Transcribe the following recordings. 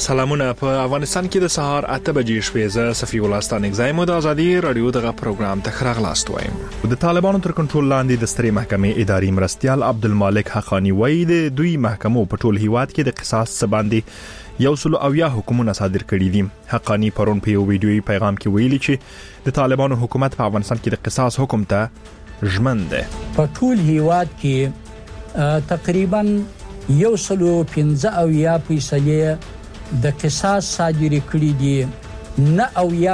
سلامونه. په افغانستان کې د سهار 8 بجې شپې ز صفي ولستان اگزایم د ازادي رادیو دغه پروګرام ته خراغلاست وایم. د طالبانو تر کنټرول لاندې د سترې محکمې اداري مرستيال عبدالمالک حقانی وایي د دوی محکمو په ټول هیواد کې د قصاص باندې یو سلو او یا حکومت صادر کړي دي. حقانی پرون په یو ویډیوي پیغام کې ویلي چې د طالبانو حکومت په افغانستان کې د قصاص حکم ته ژمن ده. په ټول هیواد کې تقریبا 115% د قصاص صادر کړي دي، نه او یا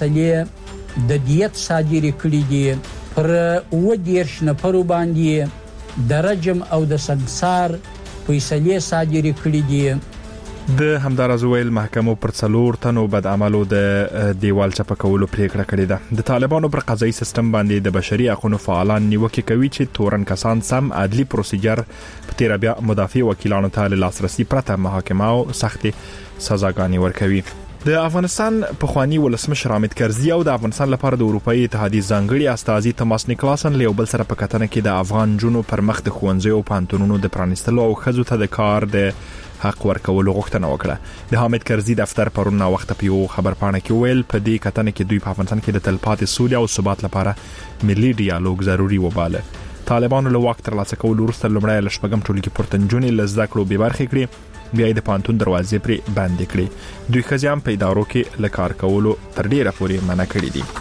فیصله د دیت صادر کړي دي. پر 10 نفر باندې د رجم او د سنگسار فیصله صادر کړي دي. د همدارز ویل محکمو پر 4 تنو بد عملو د دیوال چپه کولو پریکړه کړې ده. د طالبانو پر قضایي سیستم باندې د بشري حقوقو فعالان نیوکه کوي چې تورن کسان سم عدلي پروسیجر په تیر بیا مدافع وکیلانو ته لاسرسي پرته محاکمه او سختي سزاګانې ورکوي. د افغانستان پخوانی ولسمشر حامد کرزي او د افغانستان لپاره د اروپאי اتحادیې ځانګړي استازي توماس نیکلاسن له بل سره په کتنه کې د افغان جنونو پر مخ د خوندزي او پانتونونو د پرانستلو او خزو ته د کار د حق ورکولو غوښتنه وکړه. د حامد کرزي دفتر پرون وخت په یو خبرپاڼه کې ویل په دې کتنه کې دوی په افغانستان کې د تلپاتې سولې او ثبات لپاره ملي ډیالوګ ضروری وباله. طالبانو له وخت ترلاسه کولو وروسته لومړی لشپږم ټولګي پورتنجونې لزده کړو به برخې کړې، بیا د پانتون دروازې پر باندې کړې. دوی خزيام په ادارو کې لکار کولو تر ډیره پورې منع کړی دي.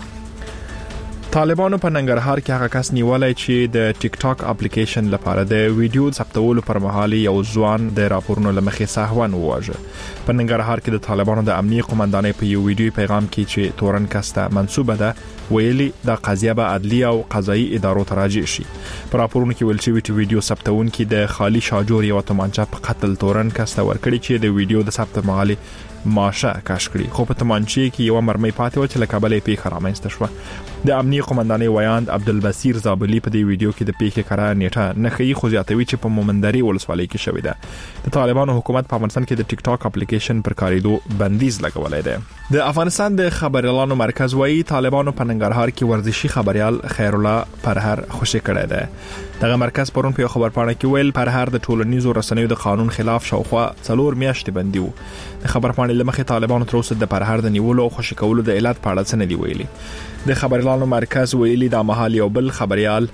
طالبانو په ننګرهار کې هغه کس نیولای چې د ټیک ټاک اپلیکیشن لپاره د ویډیو ثبتولو پر مهال یو ځوان د راپورونو لمخې سهون وواژه. په ننګرهار کې د طالبانو د امنیتي قومندانۍ په یو ویډیو پیغام کې چې تورن کسته منسوبه ده ویلي د قضیه به عدلی او قضایي ادارو ته راجع شي. په راپورونو کې ویل شوی چې ویډیو ثبتون کې د خالی شاجور یو تمانچه په قتل تورن کسته ورکړي چې د ویډیو د ثبت مهال ماشه کاش کړی، خو په تمانچې کې یو مرمۍ پاتې و چې له کابل پیښه رامنځته شوه. د امنیتي قومندانۍ ویاند عبدالبصیر زابلی په دې ویډیو کې د پیښې کره نیټه نه ښیي، خو زیاتوي چې په مومندري ولسوالۍ کې شوې ده. د طالبانو حکومت په افغانستان کې د ټیک ټاک اپلیکیشن پر کاریدو بندیز لګولای دی. د افغانستان د خبريالانو مرکز وایي طالبانو په ننګرهار کې ورزشي خبريال خیر الله پرهر خوشی کړی دی. دغه مرکز پرون په خبرپاڼه کې ویل پرهر د ټولنیزو رسنیو د قانون خلاف شاوخوا 4 میاشتې بندي وو. د خبرپاڼې لمخې طالبانو تر اوسه د پرهر د نیولو او خوشی کولو د علت په اړه څه نه دی ویلي. د خبريالانو مرکز ویلي د محل یو بل خبريال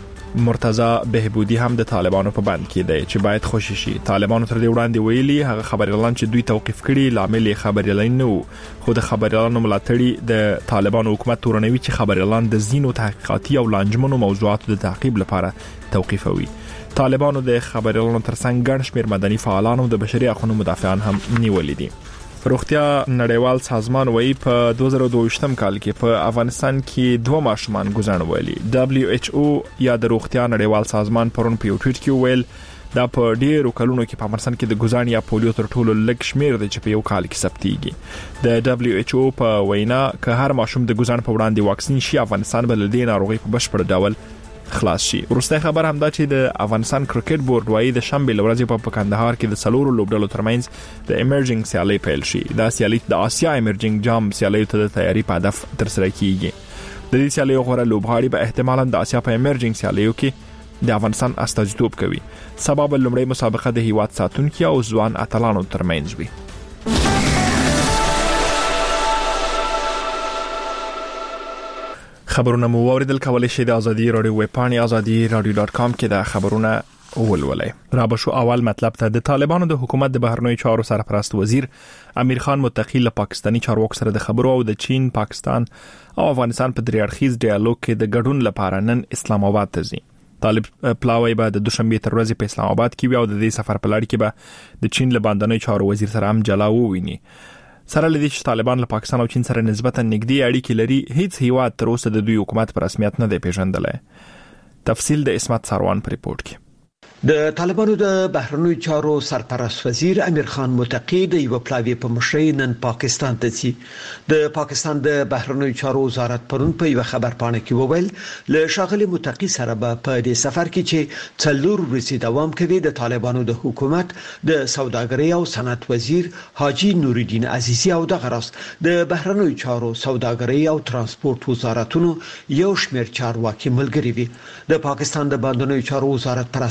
مرتضی بهبودی هم د طالبانو په بند کې دی چې باید خوشی شي. طالبانو تر دې وړاندې ویلي هغه خبريالان چې دوی توقيف کړي لامل خبريالان نه وو، خو د خبريالانو ملاتړي د طالبانو حکومت تورنوي چې خبريالان د زینو تحقیقاتي او لانجمنو موضوعاتو د تعقیب لپاره توقيفوي. طالبانو د خبريالانو ترڅنګ ګڼ شمېر مدني فعالان او د بشري حقوقو مدافعان هم نیولې دي. روغتیا نړیوال سازمان وایي په 2022 کال کې په افغانستان کې 2 ماشومان ګزاڼ ویلي. WHO یا د روغتیا نړیوال سازمان پرون په یو ټویټ کې ویل دا په ډیرو کلونو کې په افغانستان کې د ګزاڼ یا پولیو تر ټولو لږ شمیر دی چې په یو کال کې ثبتېږي. د WHO په وینا که هر ماشوم د ګزاڼ په وړاندې واکسین شي افغانستان به له دې ناروغي په بشپړ ډول خلاص شي. ورسته خبر هم دا چې د افغانستان کرکټ بورډ وایي د شنبه لورځې په کندهار کې د 4 لوبډلو ترمنځ د ایمرجنګ سیالي پیل شي. دا سیالي د آسیا ایمرجنګ جام سیالي ته د تیاری په هدف تر سره کیږي. د دې سیالي غوړه لوبغاړي به احتمالاً د آسیا په ایمرجنګ سیالیو کې د افغانستان استازیتوب کوي. سبب لومړی مسابقه د هیواد ساتونکو او ځوان اتلانو ترمنځ وي. خبرونه مو اوریدل کولای شئ د ازادي رادیو ویب پاڼې azadi.radio.com کې د خبرونه ولولئ. را به شو اول مطلب ته د طالبانو د حکومت د بهرنیو چارو سرپرست وزیر امیر خان متقی له پاکستانی چارواکو سره د خبرو او د چین، پاکستان او افغانستان په دریاړخیز ډیالوګ کې د ګډون لپاره نن اسلام آباد ته ځي. طالب پلاوی به د دوشنبه تر ورځې په اسلام آباد کې وي او د دې سفر په لړ کې به د چین له باندنۍ چارو وزیر سره هم جلا وویني. سره لدی چې طالبان له پاکستان او چین سره نسبتا نږدې اړیکې لري، هیڅ هیواد تر اوسه د دوی حکومت پر رسمیت نه دی پیژندلی. تفصیل د اسمت سروان پر ریپورت کې. د طالبانو د بهرنیو چارو سرپرست وزیر امیر خان متقی د یو پلاوی په مشرۍ نن پاکستان ته ځي. د پاکستان د بهرنیو چارو وزارت پرون په یو خبرپاڼه کې وویل له شاغلي متقی سره په دې سفر کې چې 4 ورځې دوام کوي د طالبانو د حکومت د سوداګرۍ او صنعت وزیر حاجی نورالدین عزیزی او د غرس د بهرنیو چارو سوداګرۍ او ترانسپورت وزارتونو یو شمېر چارواکي ملګري وي. د پاکستان د باندنیو چارو وزارت پر اساس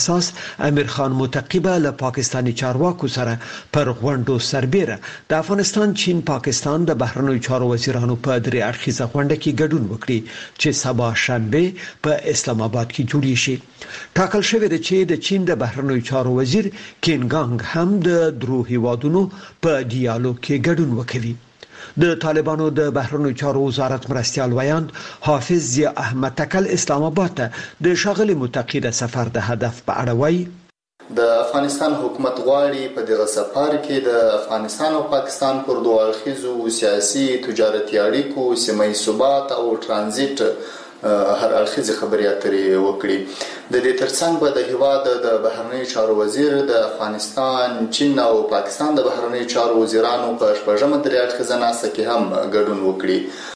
امیر خان متقی به له پاکستاني چارواکو سره پر غونډو سربېره د افغانستان، چین، پاکستان د بهرنیو چارو وزیرانو په درې اړخیزه غونډه کې ګډون وکړي چې سبا شنبه په اسلام آباد کې جوړی شي. ټاکل شوی دی چې د چین د بهرنیو چارو وزیر کینګانګ هم د درو هیوادونو په ډیالوګ کې ګډون وکوي. د طالبانو د بهرنیو چارو وزارت مرستیال ویاند حافظ ضیا احمد تکل اسلام آباد ته د ښاغلي متقی د سفر د هدف په اړه وایي. د افغانستان حکومت غواړي په دغه سفر کې د افغانستان او پاکستان پر دوه اړخیزو سیاسي، تجارتي اړیکو، سیمه ثبات او ترانزیت هر اړخیزه خبرې اترې وکړي. د دې ترڅنګ به د هیواد د بهرنیو چارو وزیر د افغانستان، چین او پاکستان د بهرنیو چارو وزیرانو په شپږمه درې اړخیزه ناسته کې هم ګډون وکړي.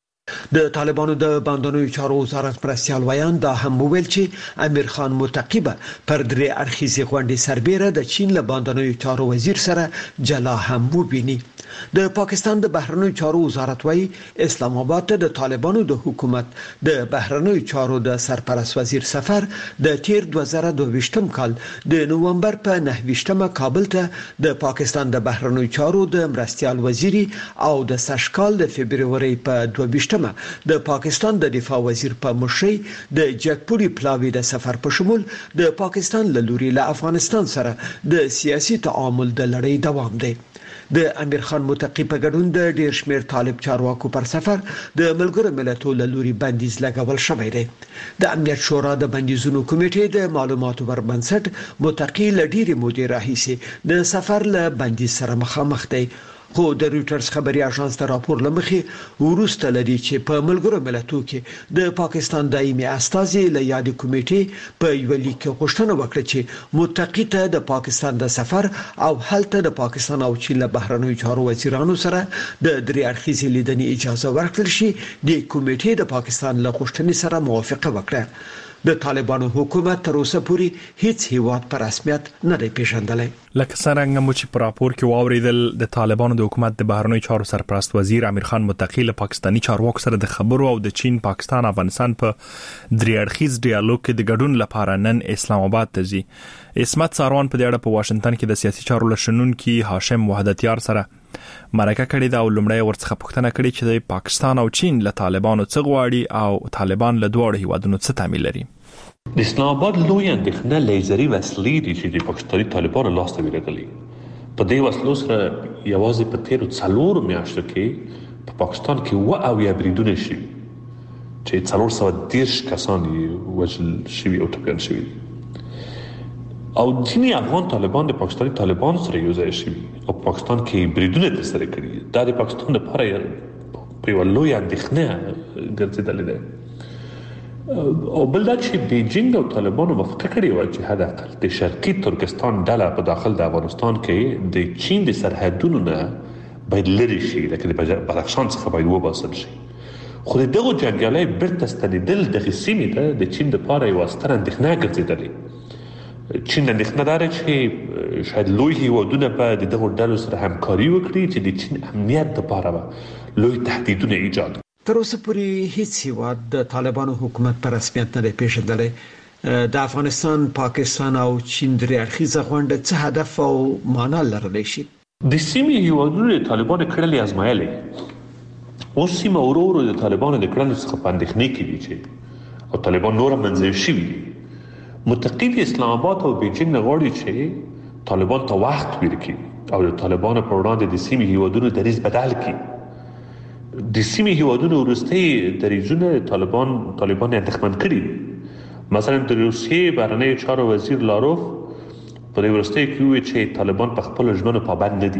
د طالبانو د باندنیو چارو وزارت مرستیال ویان دا هم وویل چې امیر خان متقی به پر درې اړخیزې غونډې سربېره د چین له باندنیو چارو وزیر سره جلا هم وبیني. د پاکستان د بهرنیو چارو وزارت وایي اسلام آباد ته د طالبانو د حکومت د بهرنیو چارو د سرپرست وزیر سفر د تیر 2022 کال د نومبر په 9 کابل ته د پاکستان د بهرنیو چارو د مرستیال وزیری او د سشکال د فبرवरी په 22 د پاکستان د دفاع وزیر په مشرۍ د جګپوري پلاوی د سفر په شمول د پاکستان له لوري له افغانستان سره د سیاسي تعامل د لړۍ دوام دی. د امیر خان متقی په ګډون د ډیر شمیر طالب چارواکو پر سفر د ملګرو ملتونو له لوري بندیز لګول شوی دی. د امنیت شورا د بندیزونو کمیټې د معلوماتو پر بنسټ متقی له ډیرې مودې راهیسې د سفر له بندیز سره مخامخ دی. خو د رويټرز خبري اژانس ته راپور لمخې ورسته لدی چې په ملګرو ملتونو کې د پاکستان دایمي استازي له یاد کمیټې په یو لیک کې غوښتنه وکړه چې متقی ته د پاکستان د سفر او هلته د پاکستان او چین له بهرنیو چارو وزیرانو سره د درې اړخیزې لیدنې اجازه ورکړل شي. د کمیټې د پاکستان له غوښتنې سره موافقه وکړه. د طالبانو حکومت تر اوسه پورې هیڅ هیواد پر رسمیت نه دی پیژندلی. لکه څنګه مو چې په راپور کې واوریدل د طالبانو د حکومت د بهرنیو چارو سرپرست وزیر امیر خان متقی له پاکستانی چارواکو سره د خبرو او د چین، پاکستان، افغانستان په درې اړخیز ډیالوګ کې د ګډون لپاره نن اسلام آباد ته ځي. اسمت ساروان په دې اړه په واشنگټن کې د سیاسي چارو لشنونکي هاشم وحدتیار سره مرکه کړې ده او لومړی ورڅخه پوښتنه کړې چې د پاکستان او چین له طالبانو څه غواړي او طالبان له دوه هیوادونو څه تعمیل لري. د اسلام آباد لوی اندېښنه لیزري وسلې دي چې د پاکستاني طالبانو لاسته ورغلي. په دې وسلو سره یوازې په تیرو 4 میاشتو کې په پاکستان کې 70 بریدونه شوي چې 410 کسان وژل شوي او ټپیان شوي او ځینې افغان طالبان د پاکستاني طالبان سره یو ځای شوي او په پاکستان کې بریدونه ترسره کړي. دا د پاکستان لپاره په یوه لویه اندېښنه ګرځېدلې ده. او بل دا چې بیجینګ او طالبانو موافقه کړې وه چې حداقل د شرقي ترکستان ډله په داخل د افغانستان کې د چین د سرحدونو نه باید لرې شي، لکه د بدخشان څخه باید وباسل شي. خو د دغو جنګیالۍ بیرته ستنېدل دغې سیمې ته د چین دپاره یوه ستره اندېښنه ګرځېدلې. چین اندېښنه دا ده چې شاید لوی هیوادونه به د دغو ډلو سره همکاري وکړي چې د چین امنیت دپاره به لوی تهدیدونه ایجاد. تر اوسه پورې هیڅ هیواد د طالبانو حکومت پر رسمیت نه دی پیژندلی. د افغانستان، پاکستان او چین درې اړخیزه غونډه څه هدف او معنا لرلی شي؟ د سیمې هیوادونو د طالبانو کړلې ازمایلې. اوس سیمه ورو ورو د طالبانو د کړنو څخه په اندېښنې کې دي چې او طالبان نور منځوي شوي دي. متقی د اسلام آباد او بیجینګ نه غواړي چې طالبان ته وخت ورکړي او د طالبانو پر وړاندې د سیمې هیوادونو دریځ بدل کړي. د سیمې هیوادونو وروستي دریځونه طالبان اندېښمن کړي. مثلا د روسیې بهرنیو چارو وزیر لاروف په دې وروستیو کې وویل چې طالبان په خپلو ژمنو پابند نه دي.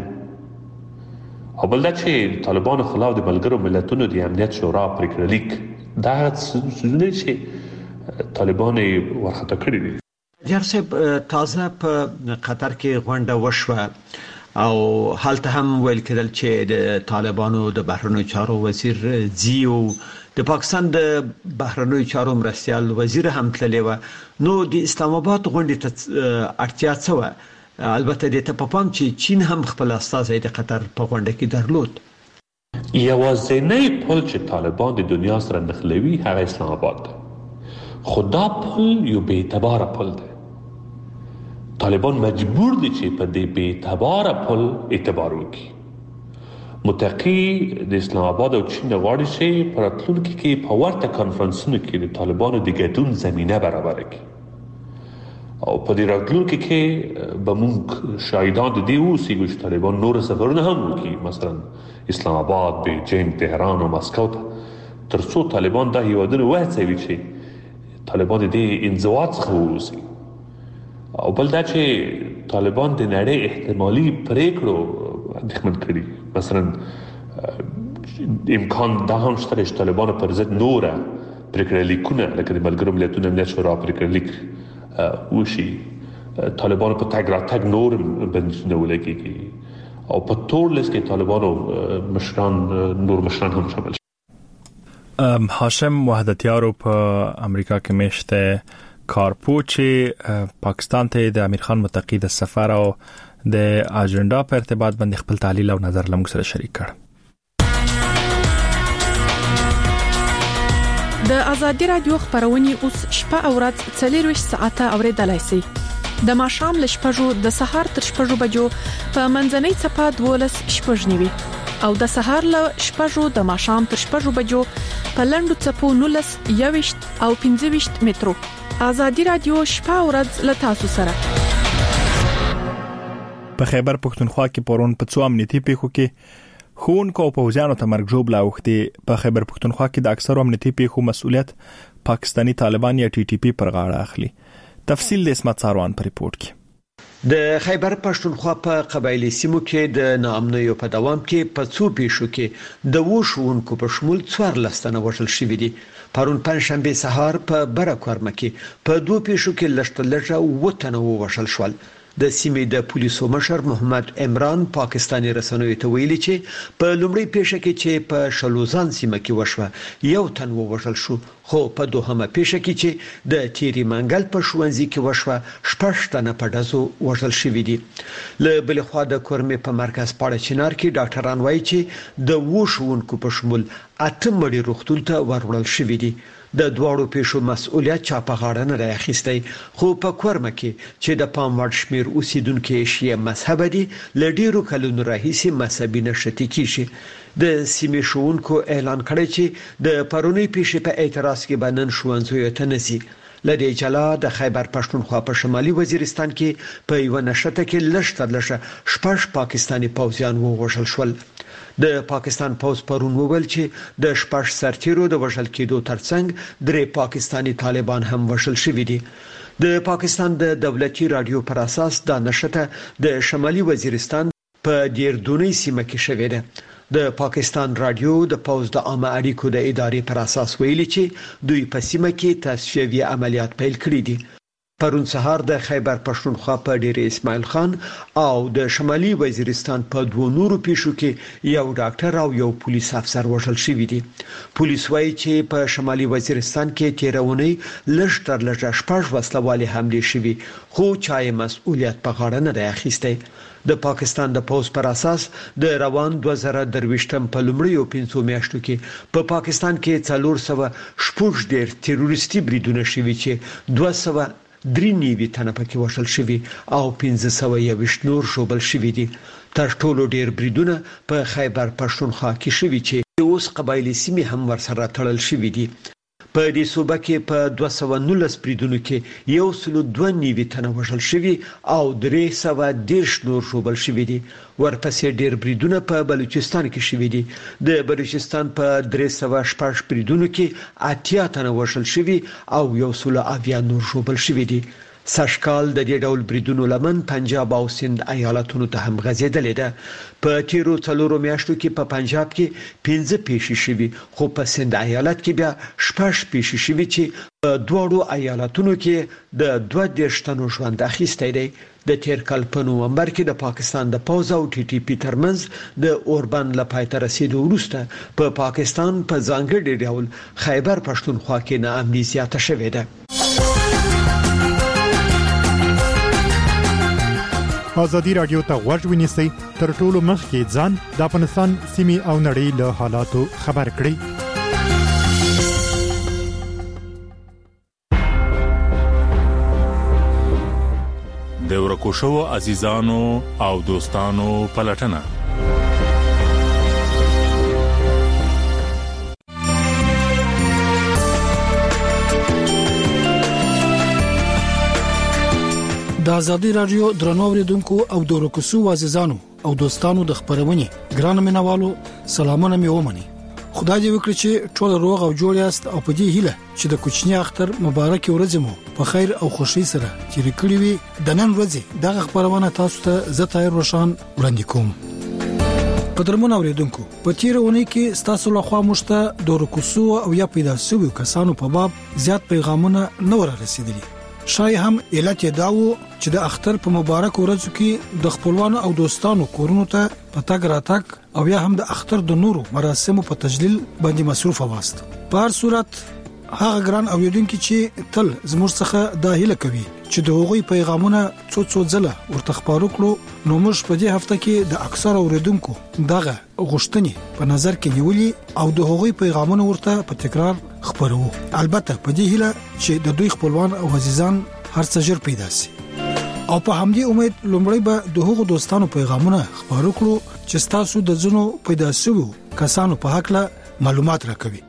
او بل دا چې طالبانو خلاف د ملګرو ملتونو د امنیت شورا پرېکړه لیک دا څیزونه چې طالبان یې ورخطا کړي دي. جار صاحب، تازه په قطر کې غونډه وشوه او هلته هم ویل کېدل چې د طالبانو د بهرنیو چارو وزیر زیو د پاکستان د بهرنیو چارو مرستیال وزیر هم تللی و. نو د اسلام آباد غونډې ته اړتیا څه وه؟ البته دې ته په پام چې چین هم خپل استازی د قطر په غونډه کې درلود. یوازینی پل چې طالبان د دنیا سره نښلوي هغه اسلام آباد ده. خو دا پل یو بې اعتباره پل ده. طالبان مجبور دي چې په دې بې اعتباره پل اعتبار وکړي. متقي د اسلام آباد او چین غواړي چې په راتلونکي کې په ورته کانفرنسونو کې د طالبانو د ګډون زمینه برابره کړي او په دې راتلونکي کې به موږ شاهدان د دې اوسېږو چې طالبان نور سفرونه هم وکړي، مثلا اسلام آباد، بیجینګ، تهران او مسکو ته، تر څو طالبان دا هیوادونه وهڅوي چې طالبان د دې انزوا څخه ووځي. او بل دا چې طالبان د نړۍ احتمالي پریکړو اندېښمن کړي. مثلا امکان دا هم شته چې طالبان پر ضد نوره پریکړه لیکونه لکه د ملګرو ملتونو امنیت شورا پریکړه لیک وشي، طالبان په تګ راتګ نور بندونه ولګېږي او په تورلس کې طالبانو نور مشران هم شامل شي. هاشم وحدتیارو په امریکا کې میشته کارپوچ پاکستان ته د امیر خان متقی د سفر او د اجنډا په ارتباط باندې خپل تحلیل او نظر لمغ سره شریک کړ. د ازادي رادیو خبرونه اوس شپه او ورځ 24 ساعته اوریدلای شئ. د ماښام ل شپږو د سهار تر شپږو بجو په منځنۍ صفه 12 شپږ نیوي او د سهار ل شپږو د ماښام تر شپږو بجو په لندو صفو 19 21 او 25 مترو. ازادي رادیو شپه او ورځ ل تاسو سره. په خیبر پښتونخوا کې پرون په څو امنیتي پیښو کې خونکو او پوځیانو ته مرګ جوړ لاوختي. په خیبر پښتونخوا کې د اکثرو امنیتي پیښو مسؤلیت پاکستانی طالبان یا ټي ټي پی پر غاړه اخلي. تفصیل د اسمت ساروان په ریپورت کې. د خیبر پښتونخوا په قبایلی سیمو کې د ناامنیو په دوام کې په څو پیښو کې د وښونکو په شمول 14 تنه وژل شوي دي. پرون پنځشنبه سهار په برکورمه کې په دوه پیښو کې لږه و تنه وژل شول. د سیمې د پولیسو مشر محمد عمران پاکستانی رسنیو ته ویلي چې په لومړی پیښه کې چې په شلوزان سیمه کې وشوه یو تن وژل شو، خو په دوهمه پیښه کې چې د تیری منګل په شوونځي کې وشوه 6 تنه په ډزو وژل شوي دي. له بل خوا د کورمې په مرکز پاړه چنار کې ډاکټران وایي چې د وښونکو په شمول 8 مړي روغتون ته ورول شوي دي. د دوړو پیښو مسؤلیت چا په غاړه نه راخیستی، خو په کورمه کې چې د پام وړ شمیر اوسیدونکو شیعه مذهب دي لډیرو کلونو راهیسي مذهبي نشتی کیږي. د سیمې شونکو اعلان کړی چې د پرونی پیښې په اعتراض کې بنن شوونځو ته نسی. لدې جلا د خیبر پښتونخوا په شمالي وزیرستان کې په یو نشته کې لږ شپږ پاکستانی پوځیان ووژل شول. د پاکستان پوز پرون وویل چې د شپږ سرتیرو د وژل کېدو ترڅنګ 3 پاکستانی طالبان هم وژل شوي دي. د پاکستان د دولتي رادیو پر اساس دا نشته د شمالي وزیرستان په دیردونی سیمه کې شوې ده. د پاکستان رادیو د پوز د عامه اړیکو د ادارې پر اساس ویلي چې دوی په سیمه کې تصفیوي عملیات پیل کړي دي. پرون سهار د خیبر پښتونخوا په ډیر اسماعیل خان او د شمالي وزیرستان په دوه نورو پیښو کې یو ډاکټر او یو پولیس افسر وژل شوی دي. پولیس وایي چې په شمالي وزیرستان کې تیرونی لږ تر لږه 6 وسلوالې حملې شوي، خو چا یې مسؤلیت په غاړه نه اخیستی. د پاکستان د پوز پر اساس د روان 2023 په لومړیو 5 میاشتو کې په پاکستان کې 400 تروریستي بریدونه شوي چې 293 تنه پکې وژل شوي او 1521 نور شوبل شوي دي. تر ټولو ډیر بریدونه په خیبر پښتونخوا کې شوي چې اوس قبایلی سیمې هم ورسره تړل شوي دي. په دې صوبه کې په 219 بریدونو کې 192 تنه وژل شوي او 310 نور شوبل شوي دي. ورپسې ډیر بریدونه په بلوچستان کې شوي دي. د بلوچستان په 314 بریدونو کې 80 تنه وژل شوي او 180 نور شوبل شوي دي. سشکال د دې ډول بریدونو لمن پنجاب او سند ایالتونو ته هم غځېدلې ده. په تیرو 4 میاشتو کې په پنجاب کې 15 پیښې شوي، خو په سند ایالت کې بیا 6 پیښې شوي چې په دوه ایالتونو کې د 22 تنو ژوند اخیستی دی. د تیر کال په نومبر کې د پاکستان د پوز او ټي ټي پی ترمنځ د اوربند لپاره ته رسیدو وروسته په پاکستان په ځانګړي ډول خیبر پښتونخوا کې ناامني زیاته شوې ده. ازادي رادیو ته غوږ ونیسئ، تر ټولو مخکې ځان د افغانستان سیمې او نړۍ له حالاتو خبر کړئ. د ورکو شو عزیزانو او دوستانو پلټنه. د ازادي رادیو درنو اوریدونکو او د ورکو شو عزیزانو او دوستانو د خبرونې ګران مینوالو سلامونه مې ومني. خدای دې وکړي چې ټول روغ او جوړ یاست او په دې هیله چې د کوچنی اختر مبارک ورځ مو په خیر او خوشحالي سره تیر کړی وي. د نن ورځې دغه خبرونه تاسو ته زه طاهر روشان وړاندې کوم. قدرمن اوریدونکو په تیر اونۍ کې ستاسو لخوا مشته د رکوسو او یا پیدا شوی کسانو په باب زیات پیغامونه نه ورسېدلي. شاید هم علت داو چې د اختر په مبارک ورځ کې د خپلوانو او دوستانو کورونو ته پتاګ راتک او یا هم د اختر د نورو مراسمو په تجلیل باندې مصروف واست. په هر صورت هغه ګران اوریدونکو چې تل زموږ څخه د هیله کوي چې د هغوی پیغامونه څو ځله ورته خبرو کړو، نو موږ په دې هفته کې د اکثر اوریدونکو دغه غوښتنې په نظر کې نیولې او د هغوی پیغامونه ورته په تکرار خبرو. البته په دې هیله چې د دوی خپلوان او عزیزان هر څه ژر پیدا شي او په همدې امید لومړی به د هغو دوستانو پیغامونه خبرو کړو چې تاسو د ځنو پیدا شوو کسانو په حق له معلومات راکوي.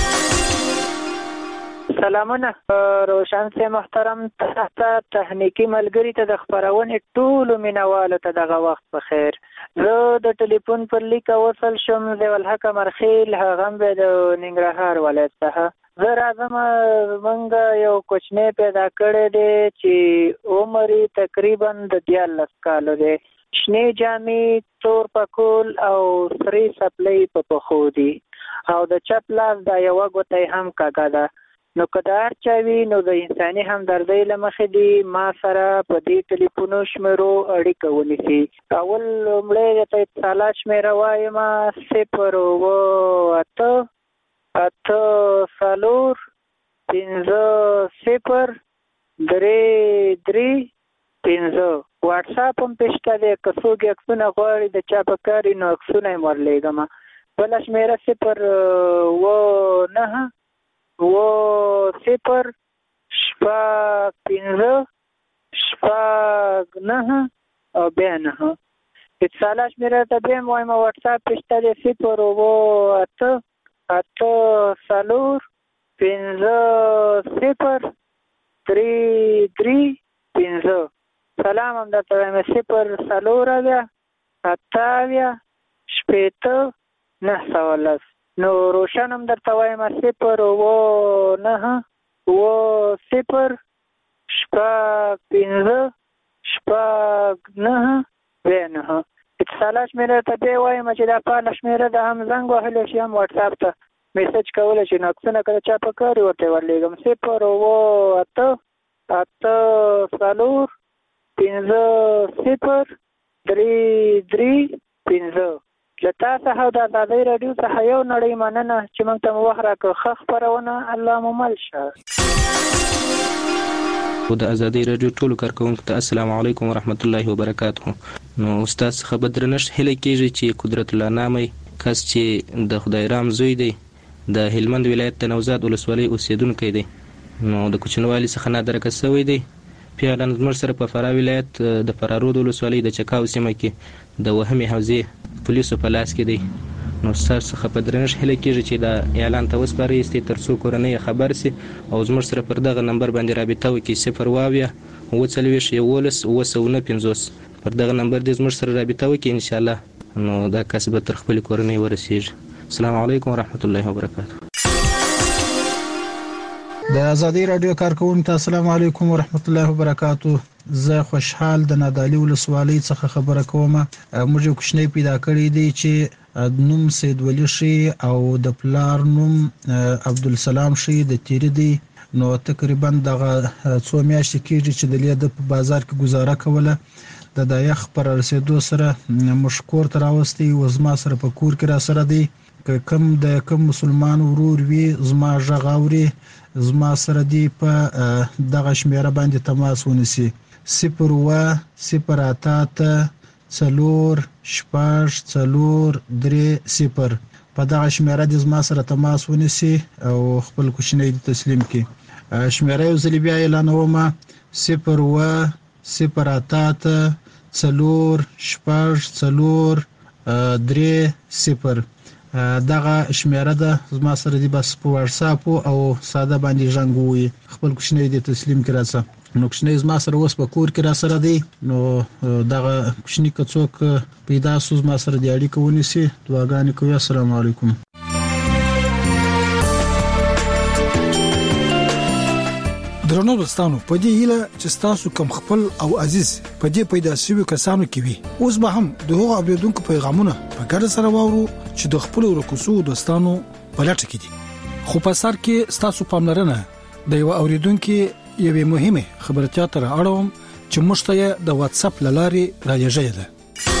سلامونه روشن سي محترم تخنیکی ملګری ته د خبرونې ټول مینوالو ته دغه وخت بخیر. زه د ټلیفون پر لیک وصل شم د ولحق مرخیل هغه به د ننګرهار ولایت څخه. زه راځم منګه یو کوچنی پیدا کړی دی چې عمر تقریبا د 14 کالو دی. شنې جامې، تور پکول او سری سپلۍ په پښو دي او د چپ لاس د یو غوټۍ هم کاګه ده. نو کدار چاوي نو د انساني همدردۍ لمخې دی ما سره په دې ټلیفون شمیرو اړیکه ونیسي. اول لومړی ته اتصالات شمیره وایم 0 واتس اپ هم پېشته دی. که څوک عکسونه غواړي د چا په کاري نو عکسونه یې ورلیږم. بله شمیره 0 0 9 او 9 اتصالات شمیره ته بیا وایم واتس اپ پېشته دی 0 سلام هم درته وایم 0 9 نو روشن هم درته وایم 0 9 اتصالات شمیره ته بیا وایم چې دا پاله شمیره د هم زنګ وهلی شي هم واتس اپ ته میسج کولی شي. نو عکسونه که د چا په کار ورته ورلیږم 0 له تا څخه او د ازادۍ راډیو څخه یو نړۍ مننه چې موږ ته مو وخت راکړ. ښه خپرونه الله مو مل شه. د ازادۍ راډیو ټولو کارکوونکو ته السلام علیکم ورحمت الله وبرکاته. نو استاد څخه به درنښت هیله کېږي چې قدرت الله نامي کس چې د خدای رام زوی دی د هلمند ولایت د نوزاد ولسوالۍ اوسیدونکی دی، نو د کوچنوالي څخه نادرکه شوی دی. پیاله زموږ سره په فراه ولایت د فرارود ولسوالۍ د چکاو سیمه کې د وهمي حوزې پولیسو په لاس کې دی. نو ستاسو څخه په درنښت هیله کېږي چې دا اعلان ته وسپارئ تر څو کورنۍ خبر سي او زموږ سره پر دغه نمبر باندې رابطه وکړي 0 پر دغه نمبر دې زموږ سره رابطه وکړي ان شاء الله. نو دا کس به تر خپل کورنۍ ورسیږي. السلام علیکم ورحمت الله وبرکاته. د ازادۍ راډیو کارکوونکو ته السلام علیکم ورحمت الله وبرکاته. زه خوشحال د نادعلي ولسوالۍ څخه خبره کوم. موږ یو کوچنی پیدا کړی دی چې نوم سید ولی شي او د پلار نوم عبدالسلام شي د تیری دی. نو تقریبا دغه څو میاشتې کېږي چې د لیده په بازار کې گزاره کوله. د دایخ پر رسیدو سره مشکور تر اوستي وزما سره په کور کې را سره دی. که کم مسلمان ورور وي زما ژغاوري زما سره دی په دغه شمیره باندې تماس ونیسي 0 په دغه شمیره د زما سره تماس ونیسي او خپل کوچنی تسلیم کړي. شمیره یو ځل بیا اعلانوم 0 088 4 6 4 3 دغه شمیره ده زما سره دی بس په واتس اپ او ساده باندې ژوندوي خپل کوچنی دی تسلیم کړه نو کوچنی زما سره اوس په کور کې را سره دی نو دغه کوچنی کڅوک پیدا سوز ما سره دی اړیکه ونیسي دعاګانې کوي السلام علیکم درنو دوستانو په دې هیله چې تاسو کوم خپل او عزیز په دې پیدا شوی کسانو کې وي اوس به هم دغه اوریدونکو پیغامونه په ګډه سره واورو چې د خپل ورکوسو دوستانو په لټه کې دي خو په سر کې تاسو پاملرنه د یو اوریدونکو یوه مهمه خبرتیا تر اړوم چې مشته د واتس اپ لارې راځي ده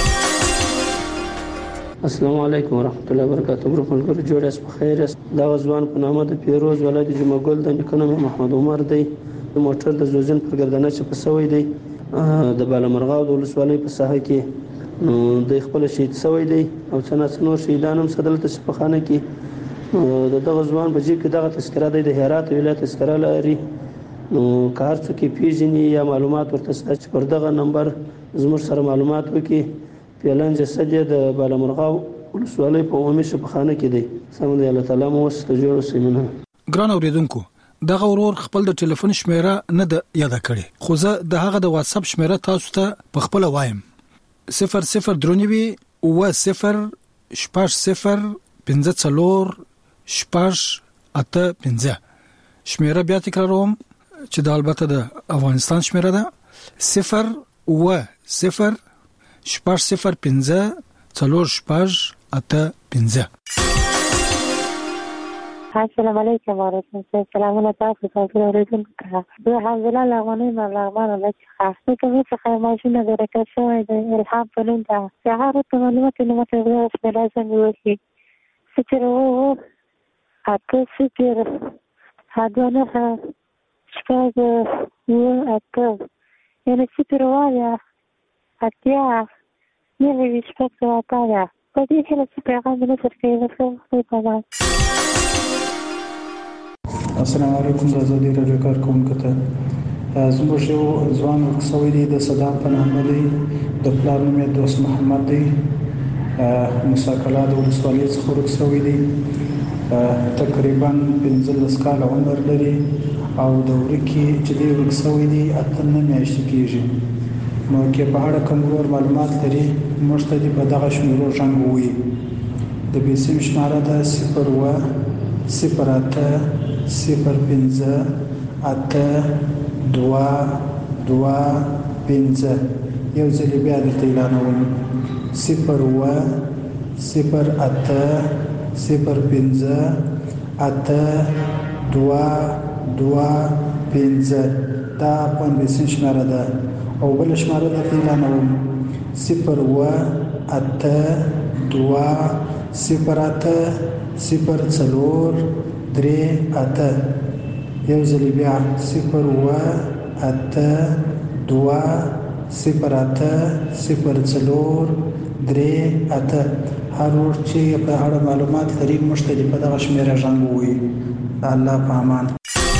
السلام علیکم ورحمت الله وبرکاته ورحمت جوړ اس په خیر دا ځوان په نامه د پیروز ولادت جمعګل د نکنه محمد عمر دی د موټر د زوزن پر ګردنه چې په سوي دی د بالامرغاو د ولسوالۍ په ساحه کې د خپل شهید سوي دی او څنګه شهیدان هم صدلته په خانه کې دغه ځوان په ځکه دغه تذکره د هرات ولایت تذکره لري نو کار څه کې پیژني یا معلومات ورته سچ پر دغه نمبر زموږ سره معلومات وکي پیلان جسد د بالامرغاو ولسوالۍ په عمومي شفاخانه کې دی سم دی الله تعالی مو ست جوړ سیمنه ګران اوریدونکو دغه ورور خپل د ټلیفون شمیره نه د یاد کړي خو زه د هغه د واتس اپ شمیره تاسو ته په خپل وایم 00 درونیوي او 0 شپږ 0 15 څلور شپږ اته 15 شمیره بیا تکراروم چې د البته د افغانستان شمیره ده 0 او 0 شپږ 0 15 څلور شپږ اته 15 السلام علیکم ورحمۃ اللہ سلامونه تاسو ته ورته زه حمزه لغونی ملغمان لکه کومه څه ماشینه درکه شوې د الهام په نوم ده سهار ته معلومات نه مته په لازم وي سترو اته ستر هدونه شپږ و اته یعنی سترو وایا اتیا نه وی شپږ راځي په دې کې څه پیغام نه څرګندوي په ما السلام علیکم د ازادي رادیو کارکونکو ته زموږ یو ځوان ورکسوي دی د صدام په نامه دی د پلار نوم یې دوست محمد دی موسی کلا د ولسوالۍ څخه ورکسوي دی تقریبا 15 کال عمر لري او د ورکی چې دی ورکسوي دی اتنه میاشتې کېږي نو کې په اړه کوم ور معلومات لري موږ ته په دغه شمیرو ژوندوي د بیسیم شماره ده 0 و 08 05 8 2 2 5 یو ځل بیا د اعلانوم 0 و 08 05 8 2 2 5 دا په بیسیم شماره ده او بل شماره د اعلانوم 0 و 8 2 08 0 څلور 3 8 یو ځل بیا 0 و 8 2 08 0 څلور 3 8 هر ور چې په اړه معلومات لري مشتري په دغه شمیره ژوندوي الله په امان